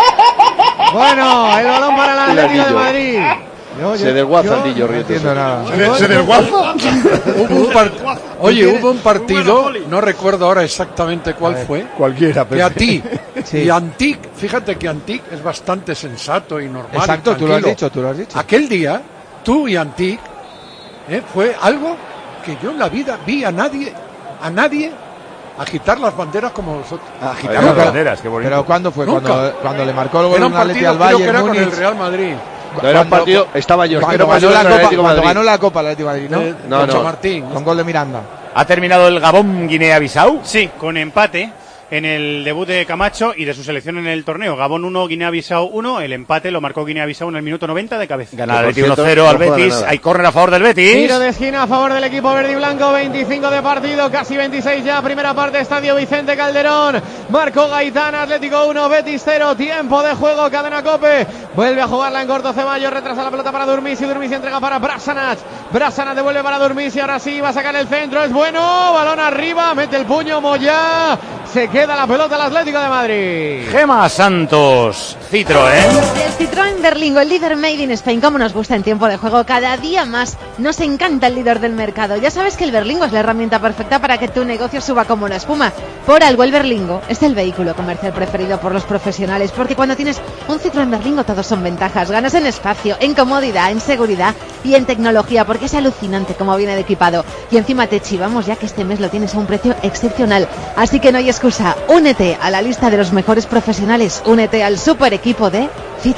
Bueno, el balón para el Atlético de Madrid. Yo, yo, se desguaza el Dillo, no entiendo nada. ¿Se, ¿Se desguaza? Hubo un part... Oye, hubo un partido, no recuerdo ahora exactamente cuál ver, fue. Cualquiera, pero. Que a ti sí. Y Antic, fíjate que Antic es bastante sensato y normal. Exacto, y tú lo has dicho, tú lo has dicho. Aquel día, tú y Antic, ¿eh? fue algo que yo en la vida vi a nadie, a nadie agitar las banderas como vosotros. Agitar las banderas, qué bonito. Pero ¿cuándo fue? Nunca. Cuando, cuando le marcó el gol un Atleti al Bayern, que era Múnich. Con el Real Madrid. No era un partido, estaba yo. Cuando, ganó la, Copa, cuando ganó la Copa el Atlético de Madrid, ¿no? Eh, no, no. Martín. Con gol de Miranda. ¿Ha terminado el Gabón Guinea-Bissau? Sí, con empate en el debut de Camacho y de su selección en el torneo. Gabón uno, Guinea-Bissau uno. El empate lo marcó Guinea-Bissau en el minuto noventa de cabeza. Gana el Betis uno cero al Betis. Hay córner a favor del Betis. Tiro de esquina a favor del equipo verde y blanco. veinticinco de partido, casi veintiséis ya. Primera parte, Estadio Vicente Calderón. Marcó Gaitán, Atlético uno, Betis cero. Tiempo de juego, cadena COPE. Vuelve a jugarla en corto Ceballos. Retrasa la pelota para Durmisi. Durmisi entrega para Brasanac. Brasanac devuelve para Durmisi. Ahora sí va a sacar el centro. Es bueno. Balón arriba. Mete el puño Moyá. Se queda la pelota al Atlético de Madrid. Gema Santos, Citroën. El Citroën Berlingo, el líder Made in Spain. Como nos gusta en tiempo de juego, cada día más nos encanta el líder del mercado. Ya sabes que el Berlingo es la herramienta perfecta para que tu negocio suba como la espuma. Por algo el Berlingo es el vehículo comercial preferido por los profesionales, porque cuando tienes un Citroën Berlingo todos son ventajas. Ganas en espacio, en comodidad, en seguridad y en tecnología, porque es alucinante cómo viene de equipado. Y encima te chivamos ya que este mes lo tienes a un precio excepcional. Así que no hay excusa. Únete a la lista de los mejores profesionales. Únete al super equipo de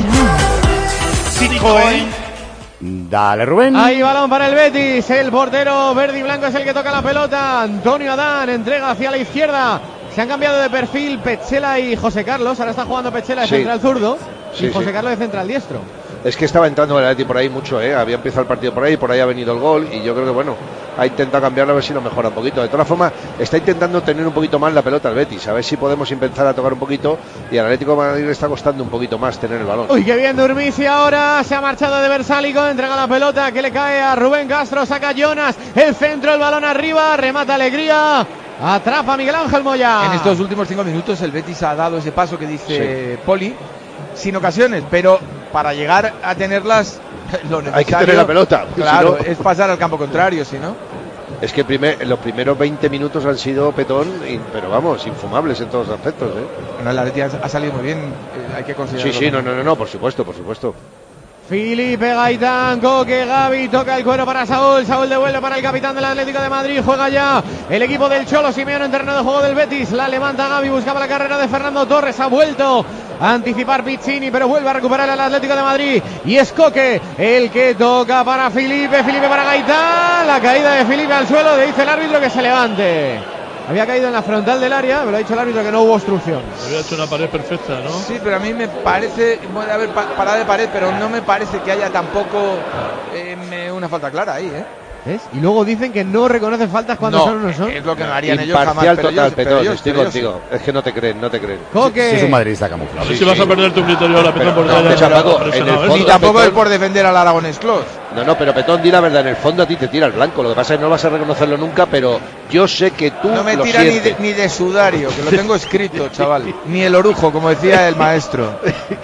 Citroën. Citroën. Dale, Rubén. Ahí balón para el Betis. El portero verde y blanco es el que toca la pelota. Antonio Adán entrega hacia la izquierda. Se han cambiado de perfil Petzela y José Carlos. Ahora está jugando Petzela de sí. central zurdo sí, y José sí. Carlos de central diestro. Es que estaba entrando el Atleti por ahí mucho, ¿eh? Había empezado el partido por ahí, por ahí ha venido el gol y yo creo que, bueno, ha intentado cambiarlo a ver si lo mejora un poquito. De todas formas, está intentando tener un poquito más la pelota el Betis, a ver si podemos empezar a tocar un poquito y al Atlético de Madrid le está costando un poquito más tener el balón. Uy, qué bien Durmisi ahora, se ha marchado de Versálico, entrega la pelota que le cae a Rubén Castro, saca Jonas, el centro, el balón arriba, remata Alegría. Atrapa Miguel Ángel Moya. En estos últimos cinco minutos el Betis ha dado ese paso que dice sí. Poli, sin ocasiones, pero para llegar a tenerlas lo necesario, hay que tener la pelota. Claro, si no, es pasar al campo contrario, si no. Es que primer, los primeros veinte minutos han sido Petón, y, pero vamos, infumables en todos los aspectos, ¿eh? Bueno, el Atleti ha salido muy bien, eh, hay que considerarlo. Sí, sí, no, no, no, no, por supuesto, por supuesto. Felipe Gaitán, Coque, Gavi, toca el cuero para Saúl, Saúl devuelve para el capitán del Atlético de Madrid, juega ya el equipo del Cholo Simeone en terreno de juego del Betis, la levanta Gavi, buscaba la carrera de Fernando Torres, ha vuelto a anticipar Piccini, pero vuelve a recuperar el Atlético de Madrid, y es Coque el que toca para Felipe, Felipe para Gaitán, la caída de Felipe al suelo, le dice el árbitro que se levante. Había caído en la frontal del área, me lo ha dicho el árbitro que no hubo obstrucción. Había hecho una pared perfecta, ¿no? Sí, pero a mí me parece, puede haber parada de pared, pero no me parece que haya tampoco eh, una falta clara ahí, ¿eh? ¿Ves? Y luego dicen que no reconocen faltas cuando no, son o no son. Es lo que no harían ellos jamás. Imparcial Pero total, yo, Petón, pero yo, estoy pero contigo. Yo, es que no te creen, no te creen. Coque. Si es un madridista camuflado. A ver Sí, si vas sí. a perder tu criterio ahora, Petón, porque no, ya Paco, te has en el presionado, ¿eh? fondo- Ni tampoco Petón- es por defender al Aragones Clos. No, no, pero Petón, di la verdad, en el fondo a ti te tira el blanco. Lo que pasa es que no vas a reconocerlo nunca, pero yo sé que tú No me lo tira ni de, sientes. ni de sudario, que lo tengo escrito, chaval. Ni el orujo, como decía el maestro.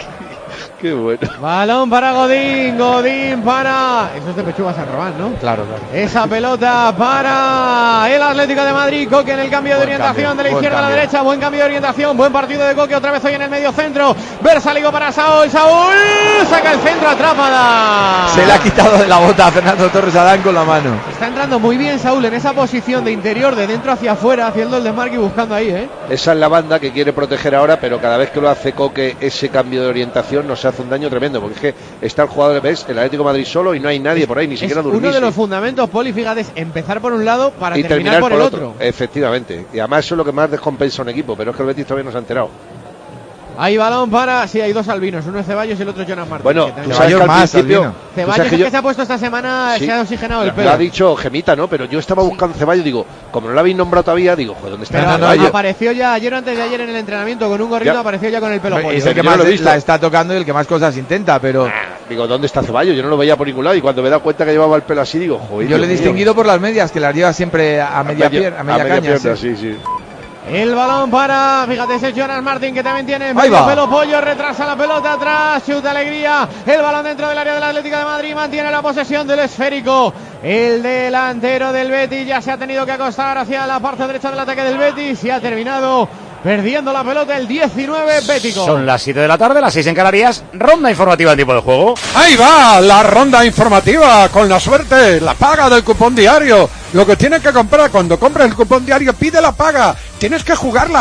Qué bueno. Balón para Godín, Godín para... Eso es de Pechuga San Román, ¿no? Claro, claro. Esa pelota para el Atlético de Madrid. Coque en el cambio de Buen orientación cambio, de la buen izquierda a la cambio. derecha. Buen cambio de orientación. Buen partido de Coque. Otra vez hoy en el medio centro. Versálico para Saúl. Saúl saca el centro. Atrapada. Se le ha quitado de la bota a Fernando Torres Adán con la mano. Está entrando muy bien Saúl en esa posición de interior, de dentro hacia afuera, haciendo el desmarque y buscando ahí, ¿eh? Esa es la banda que quiere proteger ahora, pero cada vez que lo hace Coque, ese cambio de orientación nos hace un daño tremendo, porque es que está el jugador, ves, el Atlético de Madrid solo y no hay nadie por ahí, ni Es siquiera uno Durmisi. de los fundamentos, Poli, fíjate, es empezar por un lado para y terminar, por el otro. Efectivamente. Y además eso es lo que más descompensa a un equipo, pero es que el Betis todavía no se ha enterado. Hay balón para... Sí, hay dos albinos. Uno es Ceballos y el otro es Jonas Martín. Bueno, tú sabes que al más, principio... albino. Ceballos sabes que es yo- que se ha puesto esta semana, Sí. se ha oxigenado el Lo pelo. ha dicho Gemita, ¿no? Pero yo estaba buscando Ceballos, digo, como no lo habéis nombrado todavía, digo, joder, ¿dónde está Pero Ceballos? apareció ya ayer o antes de ayer en el entrenamiento con un gorrito, Ya. apareció ya con el pelo Es pollo. el que Yo más no lo he visto. la está tocando y el que más cosas intenta, pero Digo, ¿dónde está Ceballos? Yo no lo veía por ningún lado y cuando me he dado cuenta que llevaba el pelo así, digo, joder. yo le he Dios mío. distinguido por las medias, que las lleva siempre a media, media- pier- a media a media caña. pierna, sí. sí, sí. El balón para, fíjate, ese es Jonas Martín que también tiene Ahí medio va. pelo pollo, retrasa la pelota atrás, chuta alegría, el balón dentro del área del Atlético de Madrid, mantiene la posesión del esférico, el delantero del Betis ya se ha tenido que acostar hacia la parte derecha del ataque del Betis y ha terminado perdiendo la pelota el diecinueve bético. Son las siete de la tarde, las seis en Canarias. Ronda informativa en tiempo de juego. Ahí va la ronda informativa con la suerte, la paga del cupón diario. Lo que tienes que comprar cuando compres el cupón diario, pide la paga. Tienes que jugarla,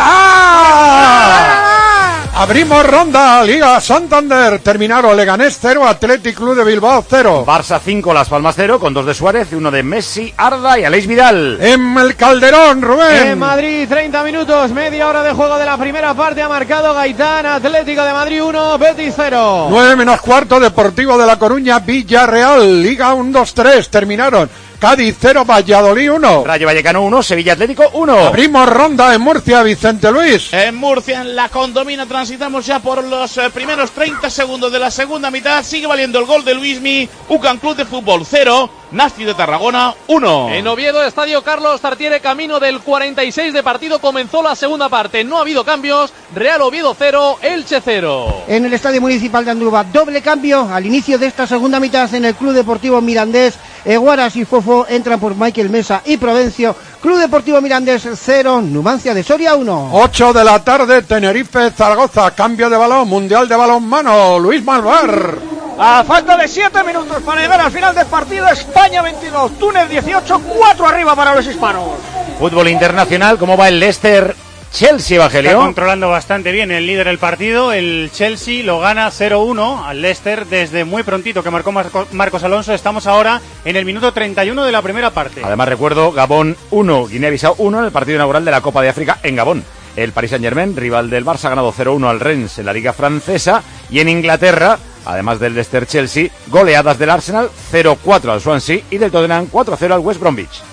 ¡juégala! Abrimos ronda, Liga Santander. Terminaron Leganés cero, Athletic Club de Bilbao cero. Barça cinco, Las Palmas cero, con dos de Suárez y uno de Messi, Arda y Aleix Vidal. En el Calderón, Rubén. En Madrid, treinta minutos, media hora de juego de la primera parte, ha marcado Gaitán, Atlético de Madrid uno, Betis cero. nueve menos cuarto, Deportivo de La Coruña, Villarreal. Liga uno dos tres, terminaron. Cádiz cero, Valladolid uno. Rayo Vallecano uno, Sevilla Atlético uno. Abrimos ronda en Murcia, Vicente Luis. En Murcia, en la Condomina, transitamos ya por los eh, primeros treinta segundos de la segunda mitad. Sigue valiendo el gol de Luismi. UCAM Club de Fútbol cero, Nasti de Tarragona uno. En Oviedo, Estadio Carlos Tartiere, camino del cuarenta y seis de partido, comenzó la segunda parte. No ha habido cambios. Real Oviedo cero, Elche cero. En el Estadio Municipal de Andújar, doble cambio al inicio de esta segunda mitad en el Club Deportivo Mirandés. Eguaras y Fofo entran por Michael Mesa y Provencio. Club Deportivo Mirandés cero, Numancia de Soria uno. ocho de la tarde, Tenerife, Zaragoza. Cambio de balón, Mundial de Balonmano. Luis Malvar. A falta de siete minutos para llegar al final del partido, España veintidós, Túnez dieciocho, cuatro arriba para los hispanos. Fútbol internacional, ¿cómo va el Leicester? Chelsea, Está Evangelio. controlando bastante bien el líder del partido. El Chelsea lo gana cero uno al Leicester desde muy prontito que marcó Marco- Marcos Alonso. Estamos ahora en el minuto treinta y uno de la primera parte. Además recuerdo, Gabón uno, Guinea-Bissau uno en el partido inaugural de la Copa de África en Gabón. El Paris Saint-Germain, rival del Barça, ha ganado cero uno al Rennes en la Liga Francesa. Y en Inglaterra, además del Leicester-Chelsea, goleadas del Arsenal cero cuatro al Swansea y del Tottenham cuatro cero al West Bromwich.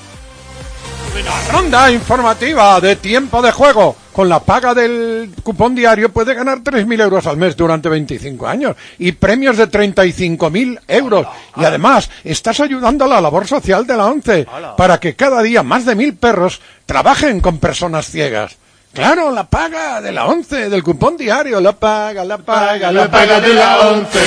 Ronda informativa de tiempo de juego. Con la paga del cupón diario puede ganar tres mil euros al mes durante veinticinco años y premios de treinta y cinco mil euros. Y además, estás ayudando a la labor social de la ONCE para que cada día más de mil perros trabajen con personas ciegas. Claro, la paga de la ONCE, del cupón diario, la paga, la paga, la paga de la ONCE.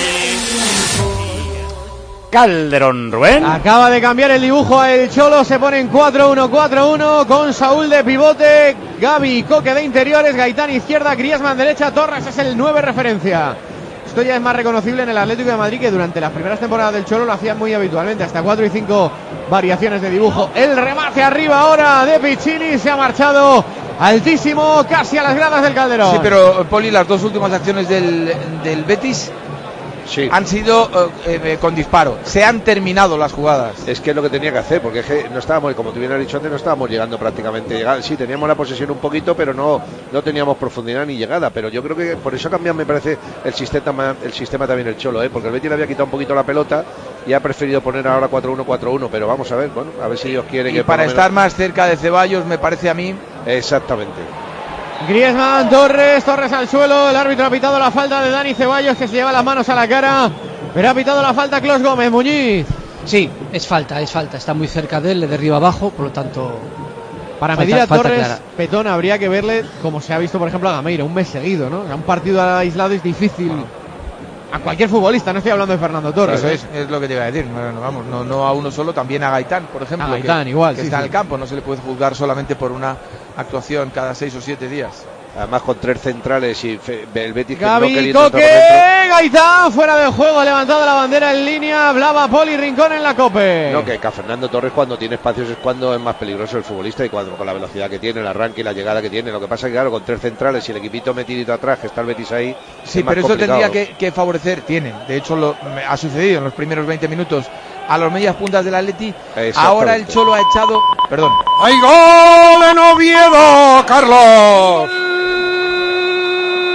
Calderón, Rubén. Acaba de cambiar el dibujo a el Cholo, se pone en cuatro uno cuatro uno con Saúl de pivote, Gavi Coque de interiores, Gaitán izquierda, Griezmann derecha, Torres es el nueve referencia. Esto ya es más reconocible en el Atlético de Madrid, que durante las primeras temporadas del Cholo lo hacían muy habitualmente, hasta cuatro y cinco variaciones de dibujo. El remate arriba ahora de Piccini, se ha marchado altísimo, casi a las gradas del Calderón. Sí, pero Poli, las dos últimas acciones del, del Betis Sí. han sido eh, eh, con disparo. Se han terminado las jugadas. Es que es lo que tenía que hacer, porque es que no estábamos, como tú bien has dicho antes, no estábamos llegando prácticamente. Llegada. Sí, teníamos la posesión un poquito, pero no, no teníamos profundidad ni llegada. Pero yo creo que por eso ha cambiado, me parece, el sistema, el sistema también el Cholo, ¿eh? Porque el Betis le había quitado un poquito la pelota y ha preferido poner ahora cuatro uno cuatro uno. Pero vamos a ver, bueno, a ver si Dios quiere Y que. para por lo estar menos... más cerca de Ceballos, me parece a mí. Exactamente. Griezmann, Torres, Torres al suelo, el árbitro ha pitado la falta de Dani Ceballos, que se lleva las manos a la cara, pero ha pitado la falta Clos Gómez. Muñiz. Sí, es falta, es falta. Está muy cerca de él, le derriba abajo, por lo tanto. Para falta- medir a falta Torres, clara. Petón, habría que verle como se ha visto, por ejemplo, a Gameiro, un mes seguido, ¿no? O sea, un partido aislado es difícil. A cualquier futbolista, no estoy hablando de Fernando Torres. Eso ¿eh? es, es lo que te iba a decir. No, no, vamos, no, no a uno solo, también a Gaitán, por ejemplo. A Gaitán, que, igual, que sí, está sí. en el campo. No se le puede juzgar solamente por una actuación cada seis o siete días. Además con tres centrales y fe, el Betis que no Gaby queriendo entrar por Coque, dentro. Gaitán fuera de juego, ha levantado la bandera en línea, hablaba Poli Rincón en la Cope. No, que, que a Fernando Torres cuando tiene espacios es cuando es más peligroso el futbolista y cuando con la velocidad que tiene, el arranque y la llegada que tiene. Lo que pasa es que claro, con tres centrales y el equipito metidito atrás, que está el Betis ahí. Sí, es más pero eso complicado. tendría que, que favorecer, tienen, de hecho lo, me- ha sucedido en los primeros veinte minutos a los medias puntas del Atleti. Exactamente. Ahora el Cholo ha echado, perdón, ¡Hay gol en Oviedo, Carlos!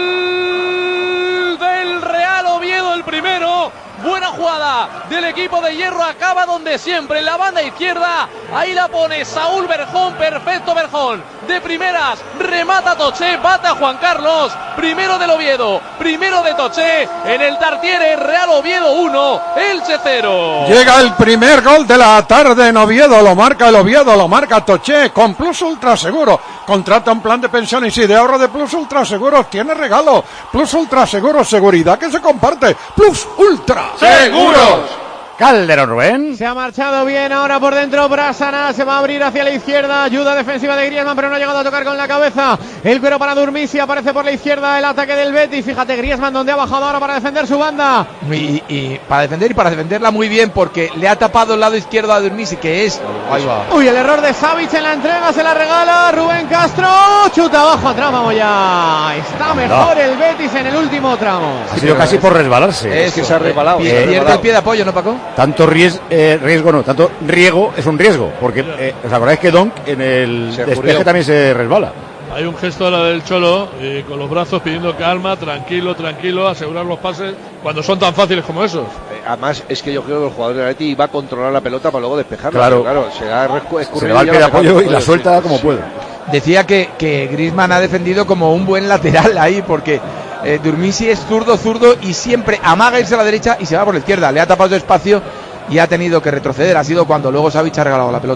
del equipo de hierro acaba donde siempre, en la banda izquierda. Ahí la pone Saúl Berjón, perfecto Berjón. De primeras, remata Toché, bate a Juan Carlos. Primero del Oviedo, primero de Toché. En el Tartiere, Real Oviedo uno, Elche cero. Llega el primer gol de la tarde en Oviedo, lo marca el Oviedo, lo marca Toché, con Plus Ultra Seguro. Contrata un plan de pensiones y de ahorro de Plus Ultra Seguros, tiene regalo. Plus Ultra Seguros, seguridad que se comparte. Plus Ultra Seguros. Calderón Rubén. Se ha marchado bien ahora por dentro Brasana, se va a abrir hacia la izquierda, ayuda defensiva de Griezmann, pero no ha llegado a tocar con la cabeza. El cuero para Durmisi, aparece por la izquierda el ataque del Betis. Fíjate Griezmann donde ha bajado ahora para defender su banda. Y, y para defender y para defenderla muy bien, porque le ha tapado el lado izquierdo a Durmisi, que es... Ahí va. Uy, el error de Savic en la entrega, se la regala Rubén Castro, chuta abajo a tramo ya. Está mejor el Betis en el último tramo. Ha sido casi por resbalarse. Es que se ha resbalado. Pierde Eh, el pie de apoyo, ¿no, Paco? Tanto ries, eh, riesgo no, tanto riego es un riesgo, porque eh, ¿os acordáis que Donk en el Se despeje murió. también se resbala? Hay un gesto ahora del Cholo eh, con los brazos pidiendo calma, tranquilo, tranquilo, asegurar los pases cuando son tan fáciles como esos. Eh, Además, es que yo creo que el jugador de Atleti va a controlar la pelota para luego despejarla. Claro. Claro, se ha rescu- escurrido Se le va el y pie de ahora apoyo y puede, la sí. suelta como puede. Decía que, que Griezmann ha defendido como un buen lateral ahí, porque eh, Durmisi es zurdo, zurdo y siempre amaga irse a la derecha y se va por la izquierda. Le ha tapado su espacio y ha tenido que retroceder. Ha sido cuando luego Savic ha regalado la pelota.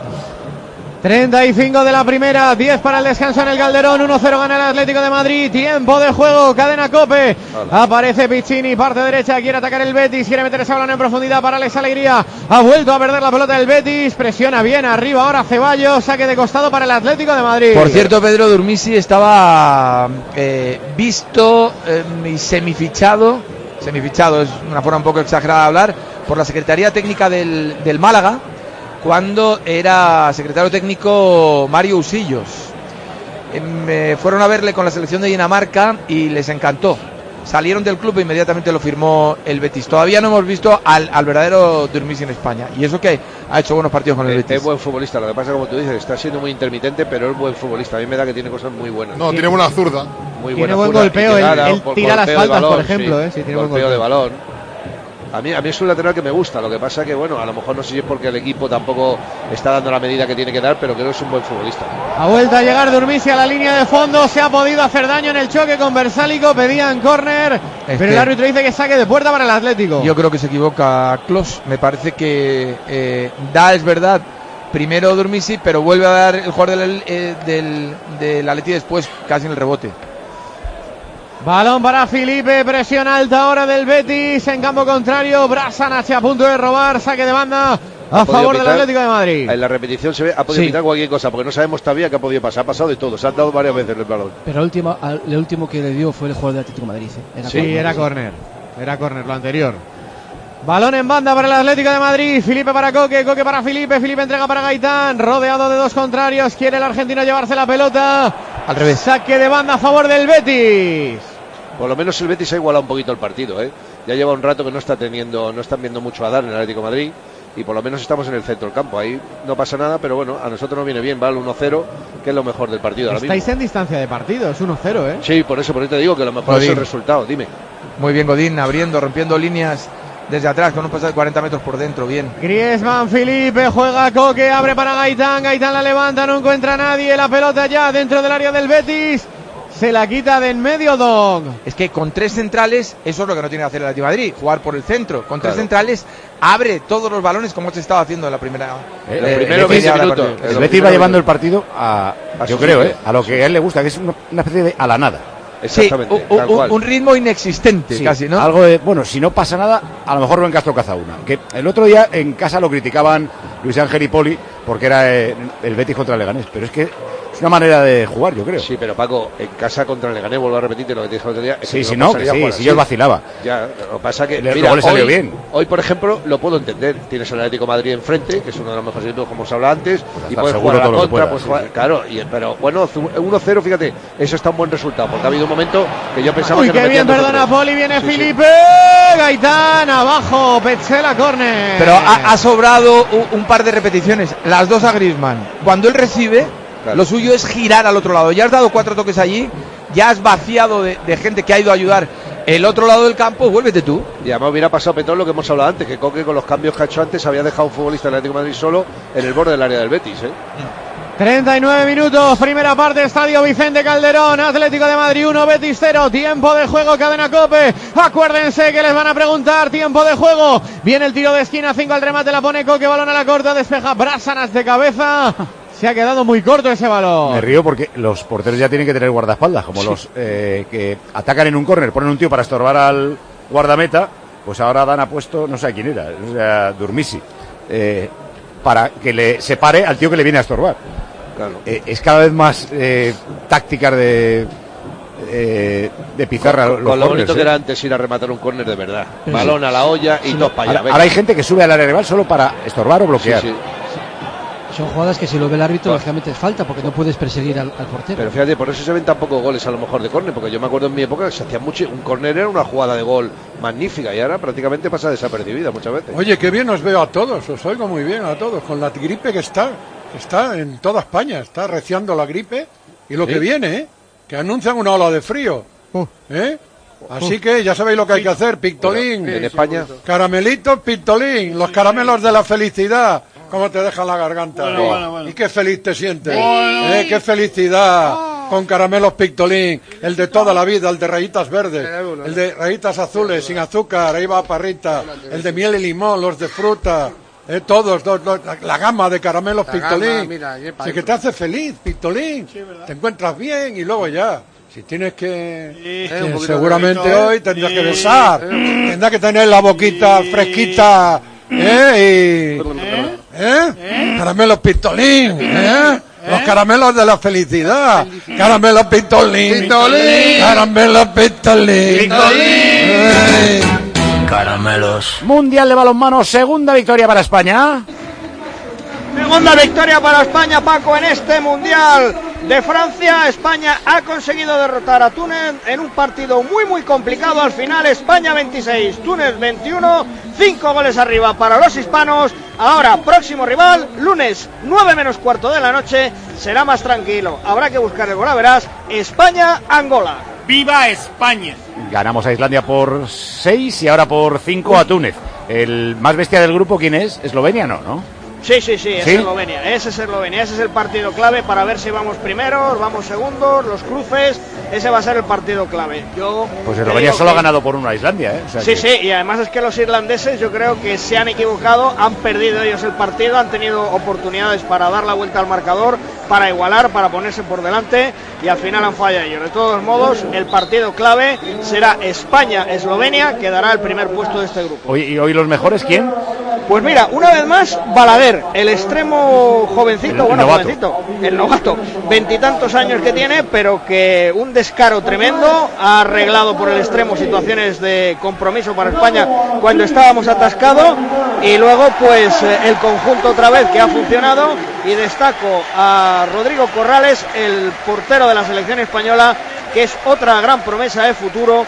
treinta y cinco de la primera, diez para el descanso en el Calderón, uno cero gana el Atlético de Madrid, tiempo de juego, cadena Cope, aparece Piccini, parte derecha, quiere atacar el Betis, quiere meter ese balón en profundidad para Alex Alegría, ha vuelto a perder la pelota del Betis, presiona bien arriba ahora Ceballos, saque de costado para el Atlético de Madrid. Por cierto, Pedro, Durmisi estaba eh, visto eh, y semifichado, semifichado es una forma un poco exagerada de hablar, por la Secretaría Técnica del, del Málaga, cuando era secretario técnico Mario Usillos. Eh, fueron a verle con la selección de Dinamarca y les encantó. Salieron del club e inmediatamente lo firmó el Betis. Todavía no hemos visto al, al verdadero Durmisi en España. Y eso que ha hecho buenos partidos con el Betis. Es buen futbolista, lo que pasa, como tú dices, está siendo muy intermitente, pero es buen futbolista. A mí me da que tiene cosas muy buenas. No, tiene buena zurda. Muy Tiene buena buen zurda, golpeo, y él- llegada, él por tira las golpeo de faltas, por balón, ejemplo, sí, eh, sí, tiene buen golpeo de golpeo. balón. A mí, a mí es un lateral que me gusta, lo que pasa que, bueno, a lo mejor no sé si es porque el equipo tampoco está dando la medida que tiene que dar, pero creo que es un buen futbolista. Ha vuelto a llegar Durmisi a la línea de fondo, se ha podido hacer daño en el choque con Versálico, pedían córner, pero que- el árbitro dice que saque de puerta para el Atlético. Yo creo que se equivoca Klos. Me parece que eh, da, es verdad, primero Durmisi, pero vuelve a dar el jugador del, eh, del, del Atleti después, casi en el rebote. Balón para Felipe, presión alta ahora del Betis, en campo contrario, Brasanache a punto de robar, saque de banda a Ha podido favor del pitar, Atlético de Madrid. En la repetición se ve, ha podido Sí. pitar cualquier cosa, porque no sabemos todavía qué ha podido pasar. Ha pasado de todo, se han dado varias veces el balón. Pero el último, al- el último que le dio fue el jugador de Atlético de Madrid. ¿eh? Era Sí, córner, era sí. córner, era córner lo anterior. Balón en banda para el Atlético de Madrid, Felipe para Coque, Coque para Felipe, Felipe entrega para Gaitán, rodeado de dos contrarios, quiere el argentino llevarse la pelota. Al revés. Saque de banda a favor del Betis. Por lo menos el Betis ha igualado un poquito el partido, ¿eh? Ya lleva un rato que no está teniendo, no están viendo mucho a dar en el Atlético de Madrid, y por lo menos estamos en el centro del campo. Ahí no pasa nada, pero bueno, a nosotros nos viene bien, va al uno cero, que es lo mejor del partido ahora mismo. Estáis en distancia de partido, es uno cero, ¿eh? Sí, por eso, por eso te digo que lo mejor Godín. es el resultado, dime. Muy bien Godín, abriendo, rompiendo líneas desde atrás, con un paso de cuarenta metros por dentro, bien. Griezmann, Felipe, juega Coque, abre para Gaitán, Gaitán la levanta, no encuentra a nadie, la pelota ya dentro del área del Betis, se la quita de en medio Dong. Es que con tres centrales, eso es lo que no tiene que hacer el Atlético de Madrid, jugar por el centro. Con tres Claro. centrales, abre todos los balones como se estaba haciendo en la primera. Eh, Los eh, primeros el Betis- veinte hora de minutos. partido. El Los Betis va primeros llevando el minutos. partido a, A yo su creo, sitio. ¿eh? A lo que a él le gusta, que es una, una especie de a la nada. Exactamente, Sí, un, tal un- cual. un ritmo inexistente, Sí, casi, ¿no? Algo de, bueno, si no pasa nada, a lo mejor Rubén Castro caza una. Que el otro día en casa lo criticaban Luis Ángel y Poli porque era eh, el Betis contra el Leganés, pero es que es una manera de jugar, yo creo. Sí, pero Paco, en casa contra el Leganés, vuelvo a repetirte lo que te dije el otro día. es Sí, que sí, no no, pasaría que sí, jugar sí, así. yo os vacilaba. Ya, lo que pasa que Le- mira, luego le salió hoy, bien. hoy, por ejemplo, lo puedo entender. Tienes al Atlético de Madrid enfrente, que es uno de los mejores equipos, como os hablaba antes, y estar puedes seguro jugar a todo la lo que contra, puedas, puedes sí, jugar- sí. claro, y, pero bueno, uno cero, fíjate, eso está un buen resultado, porque ha habido un momento que yo pensaba Uy, que qué nos bien, metían dos o perdona tres. Poli, viene Sí, sí. Felipe, Gaitán, abajo, Petzela, córner. Pero ha, ha sobrado un, un par de repeticiones, las dos a Griezmann. Cuando él recibe, Claro. lo suyo es girar al otro lado. Ya has dado cuatro toques allí, ya has vaciado de, de gente que ha ido a ayudar el otro lado del campo, vuélvete tú. Y además hubiera pasado Petón lo que hemos hablado antes, que Coque con los cambios que ha hecho antes había dejado a un futbolista del Atlético de Madrid solo en el borde del área del Betis, ¿eh? treinta y nueve minutos, primera parte, Estadio Vicente Calderón, Atlético de Madrid uno, Betis cero, tiempo de juego, Cadena COPE. Acuérdense que les van a preguntar, tiempo de juego. Viene el tiro de esquina, cinco al remate, la pone Coque, balón a la corta, despeja Bárcenas de cabeza. Se ha quedado muy corto ese balón. Me río porque los porteros ya tienen que tener guardaespaldas, como sí. los eh, que atacan en un córner, ponen un tío para estorbar al guardameta, pues ahora Dan ha puesto, no sé a quién era, o sea, Durmisi, eh, para que le separe al tío que le viene a estorbar. Claro. Eh, es cada vez más eh, tácticas de eh, de pizarra. Con, los con lo corners, bonito ¿eh? que era antes ir a rematar un córner de verdad. Sí. Balón a la olla y Sí. dos para allá. Ahora, ahora hay gente que sube al área rival solo para estorbar o bloquear. Sí, sí. Son jugadas que si lo ve el árbitro, Pues, lógicamente es falta, porque no puedes perseguir al, al portero. Pero fíjate, por eso se ven tan pocos goles a lo mejor de córner, porque yo me acuerdo en mi época que se hacía mucho, un córner era una jugada de gol magnífica y ahora prácticamente pasa desapercibida muchas veces. Oye, qué bien os veo a todos, os oigo muy bien a todos, con la gripe que está, que está en toda España, está reciando la gripe y lo ¿Sí? que viene, ¿eh? Que anuncian una ola de frío, uh. ¿eh? Así que ya sabéis lo que hay que hacer, Pictolín. Bueno, en España. Caramelitos, Pictolín, los caramelos de la felicidad. ¿Cómo te deja la garganta? Bueno, ¿no? bueno, bueno. Y qué feliz te sientes. Bueno. ¿Eh? Qué felicidad. Con caramelos Pictolín. El de toda la vida, el de rayitas verdes. El de rayitas azules, sin azúcar, ahí va parrita. El de miel y limón, los de fruta. Eh, todos, dos, dos, la, la gama de caramelos La Pictolín. gama, mira, yepa, Sí, que te hace feliz, Pictolín. Te encuentras bien y luego ya. Si tienes que, Sí. que Eh, un poquito seguramente de bonito, hoy tendrás Sí. que besar, tendrás que tener la boquita fresquita, ¿eh? Y, ¿eh? Caramelos Pictolín, ¿eh? Los caramelos de la felicidad, caramelos Pictolín, Pictolín. caramelos Pictolín, Pictolín. Eh. Caramelos. Mundial de balonmano, segunda victoria para España. Segunda victoria para España, Paco, en este Mundial de Francia. España ha conseguido derrotar a Túnez en un partido muy muy complicado. Al final España veintiséis, Túnez veintiuno, cinco goles arriba para los hispanos. Ahora próximo rival, lunes nueve menos cuarto de la noche, será más tranquilo. Habrá que buscar el gol, verás, España-Angola. ¡Viva España! Ganamos a Islandia por seis y ahora por cinco a Túnez. El más bestia del grupo, ¿quién es? Eslovenia, no, ¿no? Sí, sí, sí, es ¿Sí? Eslovenia, ese es Eslovenia, ese es el partido clave para ver si vamos primeros, vamos segundos, los cruces, ese va a ser el partido clave. Yo Pues te Eslovenia digo solo que- ha ganado por uno a Islandia, ¿eh? O sea Sí, que- sí, y además es que los irlandeses yo creo que se han equivocado, han perdido ellos el partido, han tenido oportunidades para dar la vuelta al marcador, para igualar, para ponerse por delante y al final han fallado ellos. De todos modos, el partido clave será España-Eslovenia, que dará el primer puesto de este grupo. Oye, ¿y hoy los mejores quién? Pues mira, una vez más, Balader, el extremo jovencito, El bueno, novato. jovencito, el novato, veintitantos años que tiene, pero que un descaro tremendo, ha arreglado por el extremo situaciones de compromiso para España cuando estábamos atascados, y luego pues eh, el conjunto otra vez que ha funcionado, y destaco a Rodrigo Corrales, el portero de la selección española, que es otra gran promesa de futuro,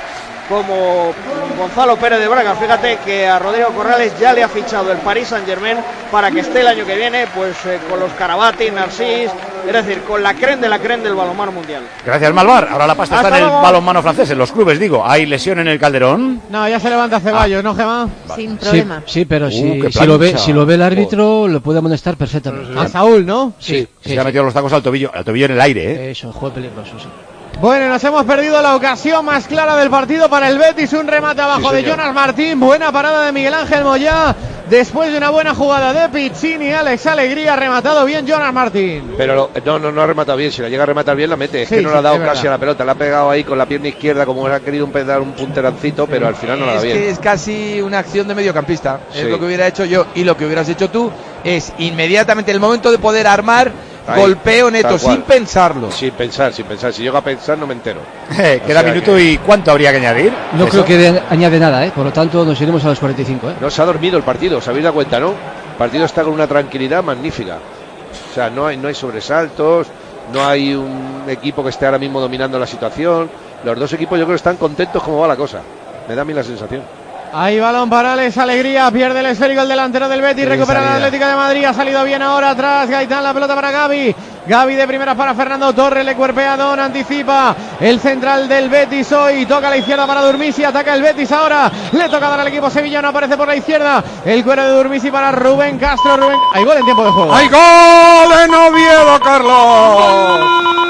como Gonzalo Pérez de Braga. Fíjate que a Rodrigo Corrales ya le ha fichado el Paris Saint-Germain para que esté el año que viene pues eh, con los Carabati, Narcís, es decir, con la creen de la creen del balonmano mundial. Gracias, Malvar. Ahora la pasta Hasta está en el luego. balonmano francés, en los clubes, digo. ¿Hay lesión en el Calderón? No, ya se levanta Ceballos, ¿no, Gemma? Sin Sí, problema. sí, pero Uh, si, qué si lo ve, plancha. si lo ve el árbitro, lo puede amonestar perfectamente. A Saúl, ¿no? Sí, Se sí, le ha sí. metido los tacos al tobillo, al tobillo en el aire, ¿eh? Eso, juego peligroso, sí. Bueno, nos hemos perdido la ocasión más clara del partido para el Betis. Un remate abajo Sí, de señor. Jonas Martín. Buena parada de Miguel Ángel Moyá. Después de una buena jugada de Piccini, Alex Alegría. Rematado bien Jonas Martín. Pero lo- no, no, no ha rematado bien. Si la llega a rematar bien, la mete. Es Sí, que no sí, le ha dado es casi verdad. a la pelota. La ha pegado ahí con la pierna izquierda, como ha querido un dar un punterancito, pero al final no la da Es bien. que es casi una acción de mediocampista. Sí. Es lo que hubiera hecho yo y lo que hubieras hecho tú. Es inmediatamente el momento de poder armar Ahí, golpeo neto, tal cual. sin pensarlo. Sin pensar, sin pensar. Si llego a pensar, no me entero. Eh, Queda O sea minuto que- y ¿cuánto habría que añadir? No Eso. creo que de- añade nada, ¿eh? Por lo tanto, nos iremos a los cuarenta y cinco, ¿eh? No se ha dormido el partido, os habéis dado cuenta, ¿no? El partido está con una tranquilidad magnífica. O sea, no hay, no hay sobresaltos, no hay un equipo que esté ahora mismo dominando la situación. Los dos equipos yo creo que están contentos como va la cosa. Me da a mí la sensación. Ahí balón para Alex Alegría, pierde el esférico el delantero del Betis, Qué recupera la salida. Atlética de Madrid, ha salido bien ahora atrás, Gaitán, la pelota para Gaby, Gavi de primera para Fernando Torres, le cuerpea Don, anticipa el central del Betis hoy, toca a la izquierda para Durmisi, ataca el Betis ahora, le toca dar al equipo sevillano, aparece por la izquierda, el cuero de Durmisi para Rubén Castro, Rubén, hay gol en tiempo de juego. ¡Hay gol en Oviedo, Carlos!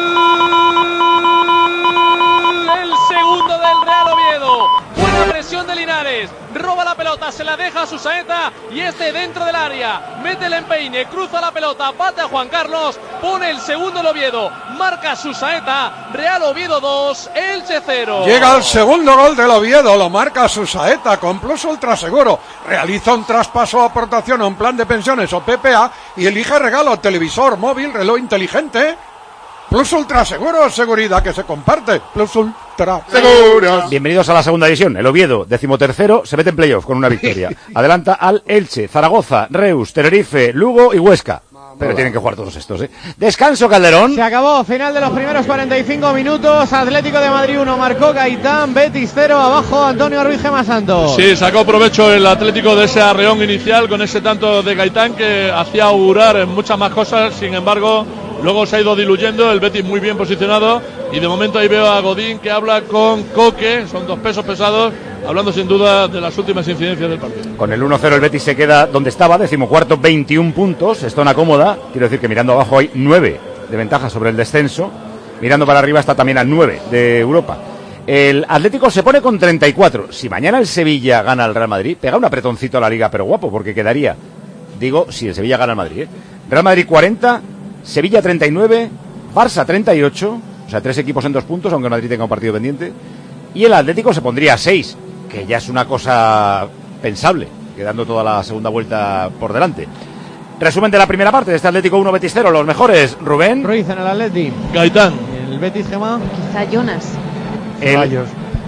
El segundo del Real Oviedo. Buena presión de Linares. Roba la pelota, se la deja a Susaeta y este dentro del área. Mete el empeine, cruza la pelota, bate a Juan Carlos, pone el segundo el Oviedo. Marca Susaeta. Real Oviedo dos, Elche cero. Llega el segundo gol del Oviedo, lo marca Susaeta con Plus Ultra Seguro. Realiza un traspaso o aportación a un plan de pensiones o P P A y elige regalo, televisor, móvil, reloj inteligente. Plus Ultra Seguro, seguridad que se comparte. Plus Ultra Seguro. Bienvenidos a la segunda división. El Oviedo, decimotercero, se mete en playoff con una victoria. Adelanta al Elche, Zaragoza, Reus, Tenerife, Lugo y Huesca. Pero tienen que jugar todos estos, ¿eh? Descanso, Calderón. Se acabó, final de los primeros cuarenta y cinco minutos. Atlético de Madrid uno, marcó Gaitán, Betis cero, abajo Antonio Ruiz Gema Santos. Sí, sacó provecho el Atlético de ese arreón inicial con ese tanto de Gaitán que hacía augurar muchas más cosas, sin embargo, luego se ha ido diluyendo, el Betis muy bien posicionado y de momento ahí veo a Godín que habla con Coque, son dos pesos pesados, hablando sin duda de las últimas incidencias del partido. Con el uno cero el Betis se queda donde estaba, decimocuarto, veintiún puntos, zona cómoda, quiero decir que mirando abajo hay nueve de ventaja sobre el descenso, mirando para arriba está también a nueve de Europa. El Atlético se pone con treinta y cuatro, si mañana el Sevilla gana al Real Madrid, pega un apretoncito a la Liga, pero guapo, porque quedaría, digo, si el Sevilla gana al Madrid, ¿eh? Real Madrid cuarenta, Sevilla treinta y nueve, Barça treinta y ocho, o sea, tres equipos en dos puntos, aunque el Madrid tenga un partido pendiente, y el Atlético se pondría a seis, que ya es una cosa pensable, quedando toda la segunda vuelta por delante. Resumen de la primera parte de este Atlético uno Betis cero, los mejores, Rubén. Ruiz en el Atleti. Gaitán. El Betis, Gema. Quizá Jonas. El Ceballos.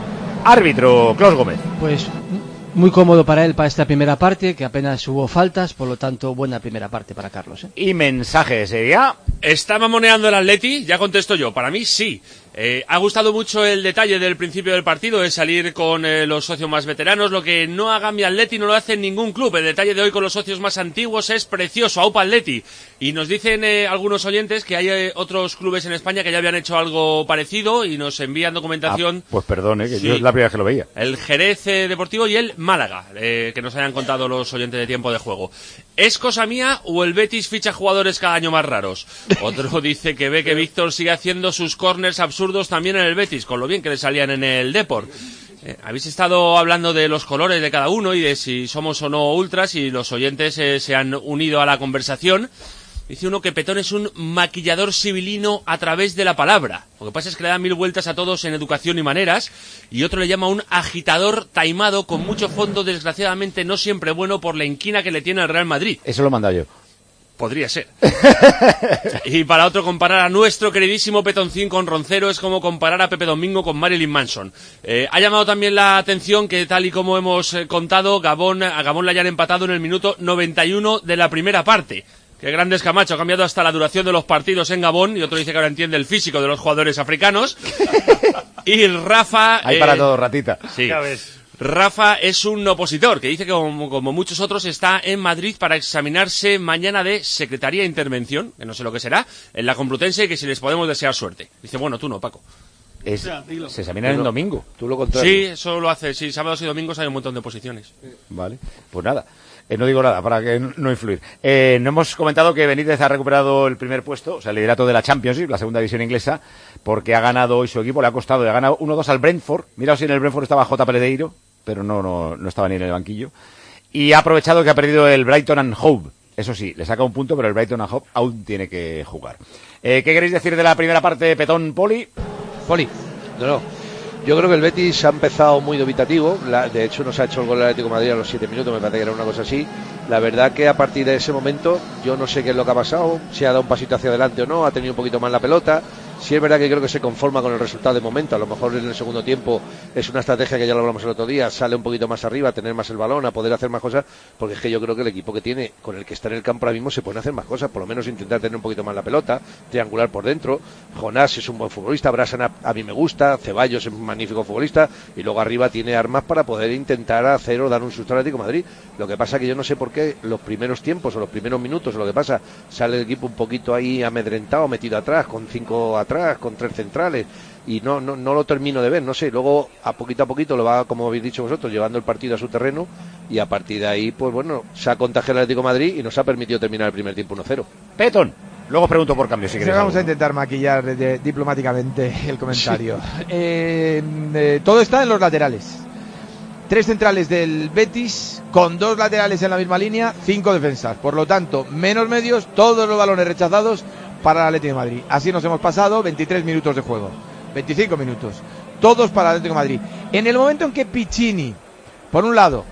árbitro, Klaus Gómez. Pues muy cómodo para él para esta primera parte, que apenas hubo faltas, por lo tanto, buena primera parte para Carlos, ¿eh? Y mensaje sería... ¿Está mamoneando el Atleti? Ya contesto yo. Para mí sí. Eh, ha gustado mucho el detalle del principio del partido, es salir con eh, los socios más veteranos. Lo que no haga mi Atleti no lo hace en ningún club. El detalle de hoy con los socios más antiguos es precioso. Aupa Atleti. Y nos dicen eh, algunos oyentes que hay eh, otros clubes en España que ya habían hecho algo parecido y nos envían documentación. Ah, pues perdón, eh, que Sí. yo es la primera vez que lo veía. El Jerez eh, Deportivo y el Málaga, eh, que nos hayan contado los oyentes de Tiempo de Juego. ¿Es cosa mía o el Betis ficha jugadores cada año más raros? Otro dice que ve que Víctor sigue haciendo sus corners absurdos también en el Betis, con lo bien que le salían en el Depor. Eh, habéis estado hablando de los colores de cada uno y de si somos o no ultras, y los oyentes eh, se han unido a la conversación. Dice uno que Petón es un maquillador civilino a través de la palabra. Lo que pasa es que le da mil vueltas a todos en educación y maneras. Y otro le llama un agitador taimado con mucho fondo, desgraciadamente no siempre bueno por la inquina que le tiene al Real Madrid. Eso lo he mandado yo. Podría ser. Y para otro, comparar a nuestro queridísimo Petoncín con Roncero es como comparar a Pepe Domingo con Marilyn Manson. Eh, ha llamado también la atención que, tal y como hemos eh, contado, Gabón, a Gabón le hayan empatado en el minuto noventa y uno de la primera parte. Qué grande es Camacho, ha cambiado hasta la duración de los partidos en Gabón, y otro dice que ahora entiende el físico de los jugadores africanos. Y Rafa... Hay eh, para todo, ratita. Sí. Rafa es un opositor que dice que, como, como muchos otros, está en Madrid para examinarse mañana de Secretaría de Intervención, que no sé lo que será, en la Complutense, y que si les podemos desear suerte. Dice, bueno, tú no, Paco. Es, se examinan en domingo. Tú lo contrario. Sí, eso lo hace. Sí, sábados y domingos hay un montón de posiciones. Vale, pues nada. Eh, no digo nada para que no influir. Eh, no hemos comentado que Benítez ha recuperado el primer puesto, o sea, el liderato de la Championship, la segunda división inglesa, porque ha ganado hoy su equipo, le ha costado, le ha ganado uno dos al Brentford. Mira si en el Brentford estaba J. Peledeiro, pero no, no, no estaba ni en el banquillo. Y ha aprovechado que ha perdido el Brighton and Hove. Eso sí, le saca un punto, pero el Brighton and Hove aún tiene que jugar. Eh, ¿Qué queréis decir de la primera parte, Petón, Poli? Poli. No, no. Yo creo que el Betis ha empezado muy dubitativo. La, de hecho, nos ha hecho el gol el Atlético de Madrid a los siete minutos, me parece que era una cosa así. La verdad que a partir de ese momento, yo no sé qué es lo que ha pasado, si ha dado un pasito hacia adelante o no, ha tenido un poquito más la pelota, Sí es verdad que creo que se conforma con el resultado de momento. A lo mejor en el segundo tiempo es una estrategia que ya lo hablamos el otro día, sale un poquito más arriba, a tener más el balón, a poder hacer más cosas, porque es que yo creo que el equipo que tiene, con el que está en el campo ahora mismo, se pueden hacer más cosas, por lo menos intentar tener un poquito más la pelota, triangular por dentro. Jonás es un buen futbolista, Brasana a mí me gusta, Ceballos es un magnífico futbolista, y luego arriba tiene armas para poder intentar hacer o dar un susto al Atlético de Madrid. Lo que pasa que yo no sé por qué los primeros tiempos o los primeros minutos o lo que pasa, sale el equipo un poquito ahí amedrentado, metido atrás, con cinco atrás, con tres centrales, y no, no, no lo termino de ver, no sé, luego a poquito a poquito lo va, como habéis dicho vosotros, llevando el partido a su terreno, y a partir de ahí, pues bueno, se ha contagiado el Atlético de Madrid y nos ha permitido terminar el primer tiempo uno cero. Petón, luego pregunto por cambio si queréis. Vamos algo. a intentar maquillar de, diplomáticamente el comentario. Sí. Eh, eh, todo está en los laterales. Tres centrales del Betis, con dos laterales en la misma línea, cinco defensas. Por lo tanto, menos medios, todos los balones rechazados para el Atlético de Madrid. Así nos hemos pasado veintitrés minutos de juego. veinticinco minutos. Todos para el Atlético de Madrid. En el momento en que Piccini, por un lado,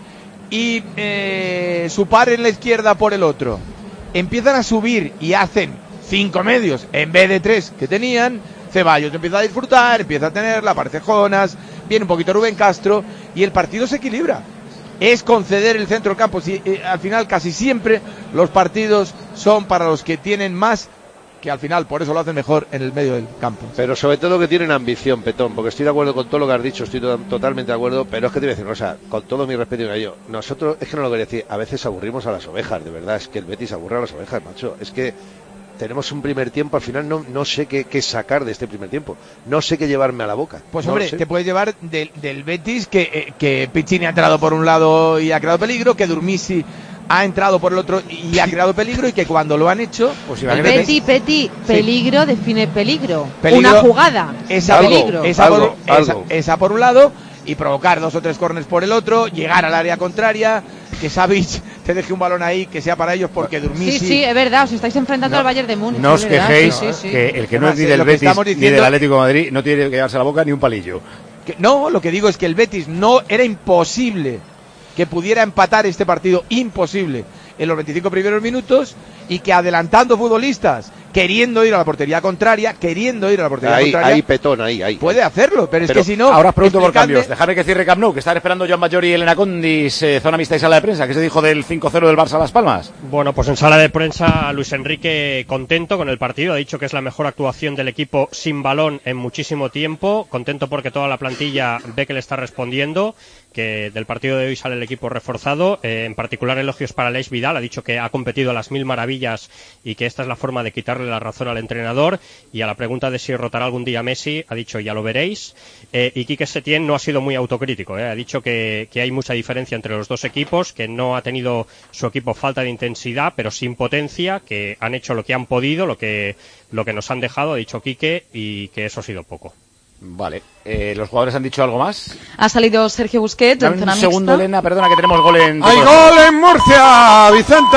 y eh, su par en la izquierda por el otro, empiezan a subir y hacen cinco medios en vez de tres que tenían, Ceballos empieza a disfrutar, empieza a tenerla, aparece Jonas, viene un poquito Rubén Castro y el partido se equilibra. Es conceder el centro del campo. Si, eh, al final casi siempre los partidos son para los que tienen más, que al final por eso lo hacen mejor en el medio del campo. Pero sobre todo que tienen ambición, Petón, porque estoy de acuerdo con todo lo que has dicho, estoy to- totalmente de acuerdo, pero es que te voy a decir, Rosa, con todo mi respeto y ello, nosotros, es que no lo quería decir, a veces aburrimos a las ovejas, de verdad, es que el Betis aburre a las ovejas, macho, es que tenemos un primer tiempo, al final no, no sé qué, qué sacar de este primer tiempo, no sé qué llevarme a la boca. Pues no hombre, sé. te puedes llevar del, del Betis, que, eh, que Piccini ha entrado por un lado y ha creado peligro, que Durmisi ha entrado por el otro y ha creado peligro, y que cuando lo han hecho, pues Peti, Peti, peligro sí. Define peligro. peligro. Una jugada. Esa, algo, peligro. Esa, algo, por, algo. Esa, esa por un lado, y provocar dos o tres córners por el otro, llegar al área contraria, que Savic te deje un balón ahí que sea para ellos, porque Durmisi... Sí, sí, es verdad, os estáis enfrentando no, al Bayern de Múnich. No os quejéis, sí, sí, sí. que el que no Además, es ni del Betis diciendo... ni del Atlético de Madrid no tiene que llevarse a la boca ni un palillo. Que, no, lo que digo es que el Betis no era imposible que pudiera empatar este partido, imposible, en los veinticinco primeros minutos, y que adelantando futbolistas, queriendo ir a la portería contraria, queriendo ir a la portería ahí, contraria, ahí Petón, ahí, ahí. puede hacerlo, pero, pero es que si no... Ahora os pregunto por explicadme... cambios. Dejadme que cierre Camp Nou, que están esperando Joan Mayor y Elena Condis, eh, zona mixta y sala de prensa. ¿Qué se dijo del cinco cero del Barça a Las Palmas? Bueno, pues en sala de prensa Luis Enrique contento con el partido. Ha dicho que es la mejor actuación del equipo sin balón en muchísimo tiempo. Contento porque toda la plantilla ve que le está respondiendo, que del partido de hoy sale el equipo reforzado. Eh, en particular elogios para Aleix Vidal. Ha dicho que ha competido a las mil maravillas y que esta es la forma de quitarle la razón al entrenador. Y a la pregunta de si rotará algún día Messi, ha dicho ya lo veréis. Eh, y Quique Setién no ha sido muy autocrítico. Eh. Ha dicho que, que hay mucha diferencia entre los dos equipos, que no ha tenido su equipo falta de intensidad, pero sin potencia, que han hecho lo que han podido, lo que, lo que nos han dejado, ha dicho Quique, y que eso ha sido poco. Vale. Eh, ¿Los jugadores han dicho algo más? Ha salido Sergio Busquets. Dame un segundo, Elena, perdona, que tenemos gol en... ¡Hay gol en Murcia, Vicente!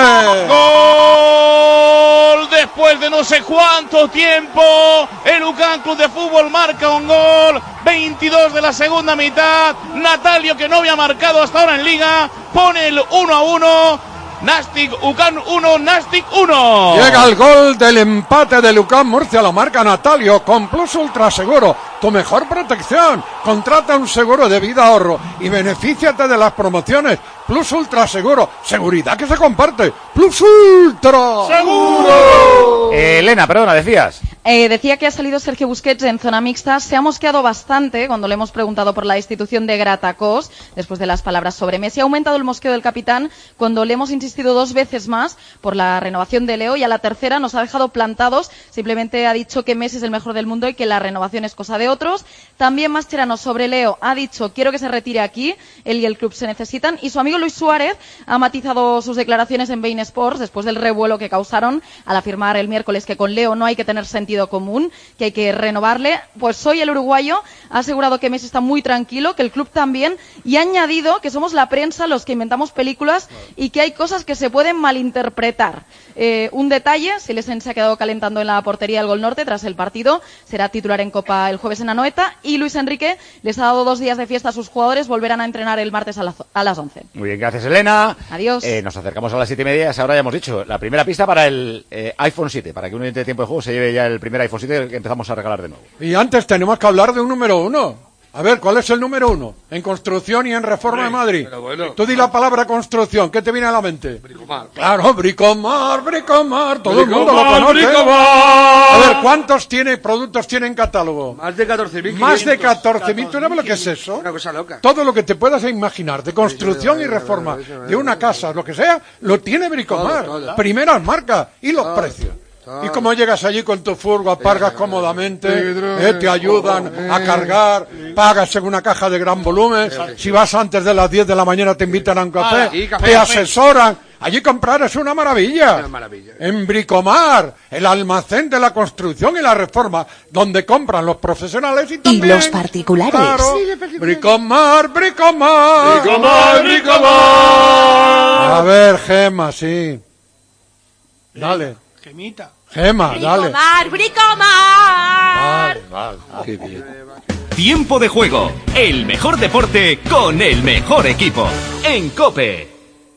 ¡Gol! Después de no sé cuánto tiempo, el UCAM Club de Fútbol marca un gol. veintidós de la segunda mitad. Natalio, que no había marcado hasta ahora en Liga, pone el uno a uno. Nastic UCAM uno, Nastic uno. Llega el gol del empate del UCAM Murcia, lo marca Natalio con Plus Ultra Seguro, tu mejor protección. Contrata un seguro de vida ahorro y benefíciate de las promociones. Plus Ultra Seguro, seguridad que se comparte. Plus Ultra Seguro. Eh, Elena, perdona, decías. Eh, decía que ha salido Sergio Busquets en zona mixta. Se ha mosqueado bastante cuando le hemos preguntado por la institución de Gratacós, después de las palabras sobre Messi. Ha aumentado el mosqueo del capitán cuando le hemos insistido dos veces más por la renovación de Leo, y a la tercera nos ha dejado plantados. Simplemente ha dicho que Messi es el mejor del mundo y que la renovación es cosa de otros. También Mascherano sobre Leo ha dicho: quiero que se retire aquí, él y el club se necesitan. Y su amigo Luis Suárez ha matizado sus declaraciones en Bein Sports después del revuelo que causaron al afirmar el miércoles que con Leo no hay que tener sentido común, que hay que renovarle. Pues hoy el uruguayo ha asegurado que Messi está muy tranquilo, que el club también, y ha añadido que somos la prensa los que inventamos películas y que hay cosas que se pueden malinterpretar. Eh, un detalle: Silesen se ha quedado calentando en la portería del Gol Norte tras el partido, será titular en Copa el jueves en Anoeta, y Luis Enrique les ha dado dos días de fiesta a sus jugadores, volverán a entrenar el martes a, la, a las once. Muy bien, gracias Elena. Adiós. Eh, nos acercamos a las siete y media, ahora ya hemos dicho, la primera pista para el eh, iPhone siete, para que un oyente de tiempo de juego se lleve ya el primer iPhone siete que empezamos a regalar de nuevo. Y antes tenemos que hablar de un número uno. A ver, ¿cuál es el número uno? En construcción y en reforma de Madrid. Bueno. Tú di la palabra construcción, ¿qué te viene a la mente? Bricomar. Claro, Bricomar, Bricomar, todo Bricomar, el mundo lo conoce. Bricomar. A ver, ¿cuántos tiene productos tiene en catálogo? Más de catorce mil. Más de catorce mil. ¿Tú sabes lo que es eso? Una cosa loca. Todo lo que te puedas imaginar de construcción y reforma de una casa, lo que sea, lo tiene Bricomar. Todo, todo. Primeras marcas y los Todo. precios. Y como llegas allí con tu furgo, apargas cómodamente, eh, te ayudan a cargar, pagas en una caja de gran volumen, si vas antes de las diez de la mañana te invitan a un café, Sí, café, te café. asesoran. Allí comprar es una maravilla. Una maravilla. En Bricomar, el almacén de la construcción y la reforma, donde compran los profesionales y también los particulares. Claro, Sí, Bricomar, Bricomar. Bricomar, Bricomar. A ver, Gema, sí. Dale. Gemita. Gema, dale. Bricomar, Bricomar. Vale, vale. Qué bien. Tiempo de juego. El mejor deporte con el mejor equipo. En COPE.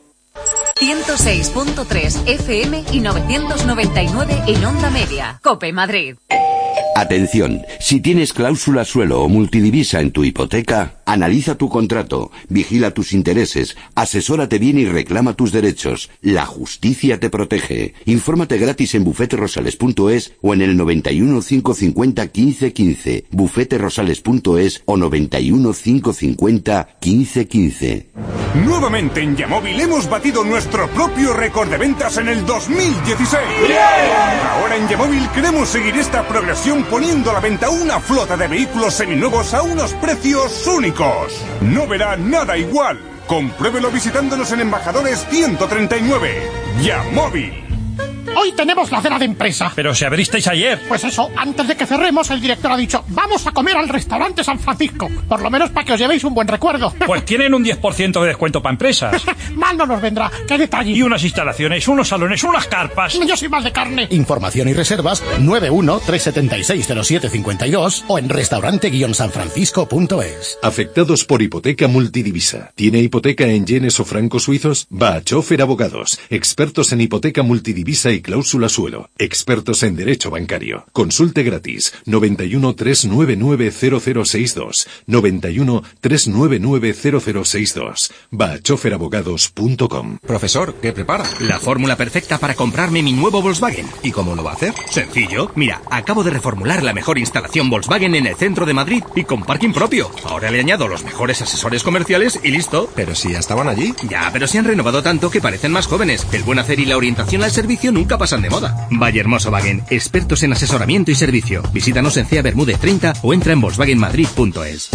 ciento seis punto tres F M y novecientos noventa y nueve en onda media. COPE Madrid. Atención, si tienes cláusula suelo o multidivisa en tu hipoteca, analiza tu contrato, vigila tus intereses, asesórate bien y reclama tus derechos. La justicia te protege. Infórmate gratis en bufete rosales punto es o en el noventa y uno, cinco cincuenta, quince quince, bufete rosales punto es o noventa y uno, cinco cincuenta, quince quince. Nuevamente en Yamóvil hemos batido nuestro propio récord de ventas en el dos mil dieciséis. ¡Yeah! Ahora en Yamóvil queremos seguir esta progresión poniendo a la venta una flota de vehículos seminuevos a unos precios únicos. No verá nada igual. Compruébelo visitándonos en Embajadores ciento treinta y nueve. Yamóvil. Hoy tenemos la cena de empresa. Pero si abristeis ayer. Pues eso, antes de que cerremos, el director ha dicho, vamos a comer al restaurante San Francisco. Por lo menos para que os llevéis un buen recuerdo. Pues tienen un diez por ciento de descuento para empresas. Mal no nos vendrá, qué detalle. Y unas instalaciones, unos salones, unas carpas. Yo soy más de carne. Información y reservas nueve uno, tres siete seis, cero siete cinco dos o en restaurante guion san francisco punto es. Afectados por hipoteca multidivisa. ¿Tiene hipoteca en yenes o francos suizos? Va a Chofer Abogados, expertos en hipoteca multidivisa y cláusula suelo. Expertos en derecho bancario. Consulte gratis. noventa y uno, tres nueve nueve, cero cero seis dos. noventa y uno, tres nueve nueve, cero cero seis dos. Va a chofer abogados punto com. Profesor, ¿qué prepara? La fórmula perfecta para comprarme mi nuevo Volkswagen. ¿Y cómo lo va a hacer? Sencillo. Mira, acabo de reformular la mejor instalación Volkswagen en el centro de Madrid y con parking propio. Ahora le añado los mejores asesores comerciales y listo. Pero si ya estaban allí. Ya, pero se han renovado tanto que parecen más jóvenes. El buen hacer y la orientación al servicio nunca pasan de moda. Valle Hermoso Wagen, expertos en asesoramiento y servicio. Visítanos en Cea Bermúdez treinta o entra en volkswagen madrid punto es.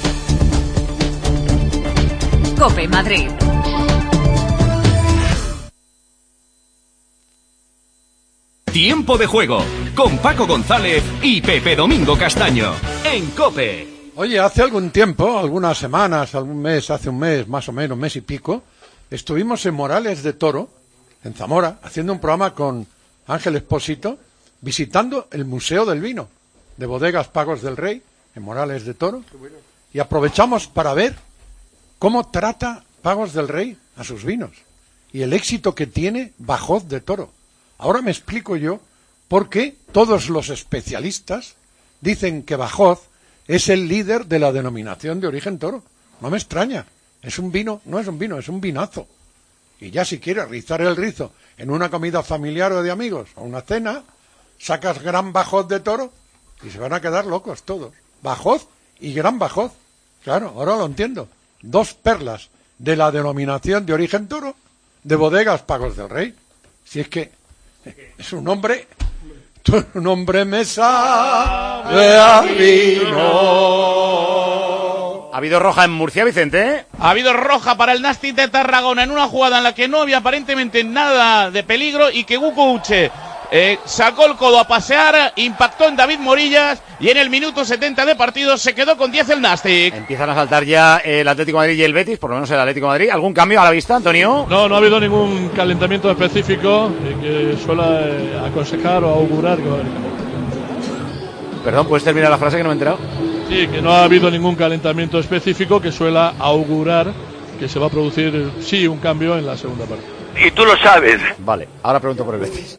COPE Madrid. Tiempo de juego con Paco González y Pepe Domingo Castaño en COPE. Oye, hace algún tiempo, algunas semanas, algún mes, hace un mes, más o menos, mes y pico, estuvimos en Morales de Toro, en Zamora, haciendo un programa con Ángel Expósito, visitando el Museo del Vino de Bodegas Pagos del Rey, en Morales de Toro, y aprovechamos para ver cómo trata Pagos del Rey a sus vinos y el éxito que tiene Bajós de Toro. Ahora me explico yo por qué todos los especialistas dicen que Bajós es el líder de la denominación de origen toro. No me extraña, es un vino, no es un vino, es un vinazo. Y ya si quieres rizar el rizo en una comida familiar o de amigos o una cena, sacas Gran Bajós de Toro y se van a quedar locos todos. Bajós y Gran Bajós. Claro, ahora lo entiendo. Dos perlas de la denominación de origen toro de Bodegas Pagos del Rey. Si es que es un hombre, un hombre me sabe a vino. Ha habido roja en Murcia, Vicente, ¿eh? Ha habido roja para el Nastic de Tarragona en una jugada en la que no había aparentemente nada de peligro y que Guco Uche eh, sacó el codo a pasear, impactó en David Morillas y en el minuto setenta de partido se quedó con diez el Nastic. Empiezan a saltar ya el Atlético de Madrid y el Betis, por lo menos el Atlético de Madrid. ¿Algún cambio a la vista, Antonio? No, no ha habido ningún calentamiento específico que suele eh, aconsejar o augurar. Perdón, ¿puedes terminar la frase que no me he enterado? Sí, que no ha habido ningún calentamiento específico que suela augurar que se va a producir, sí, un cambio en la segunda parte. Y tú lo sabes. Vale, ahora pregunto por el Betis.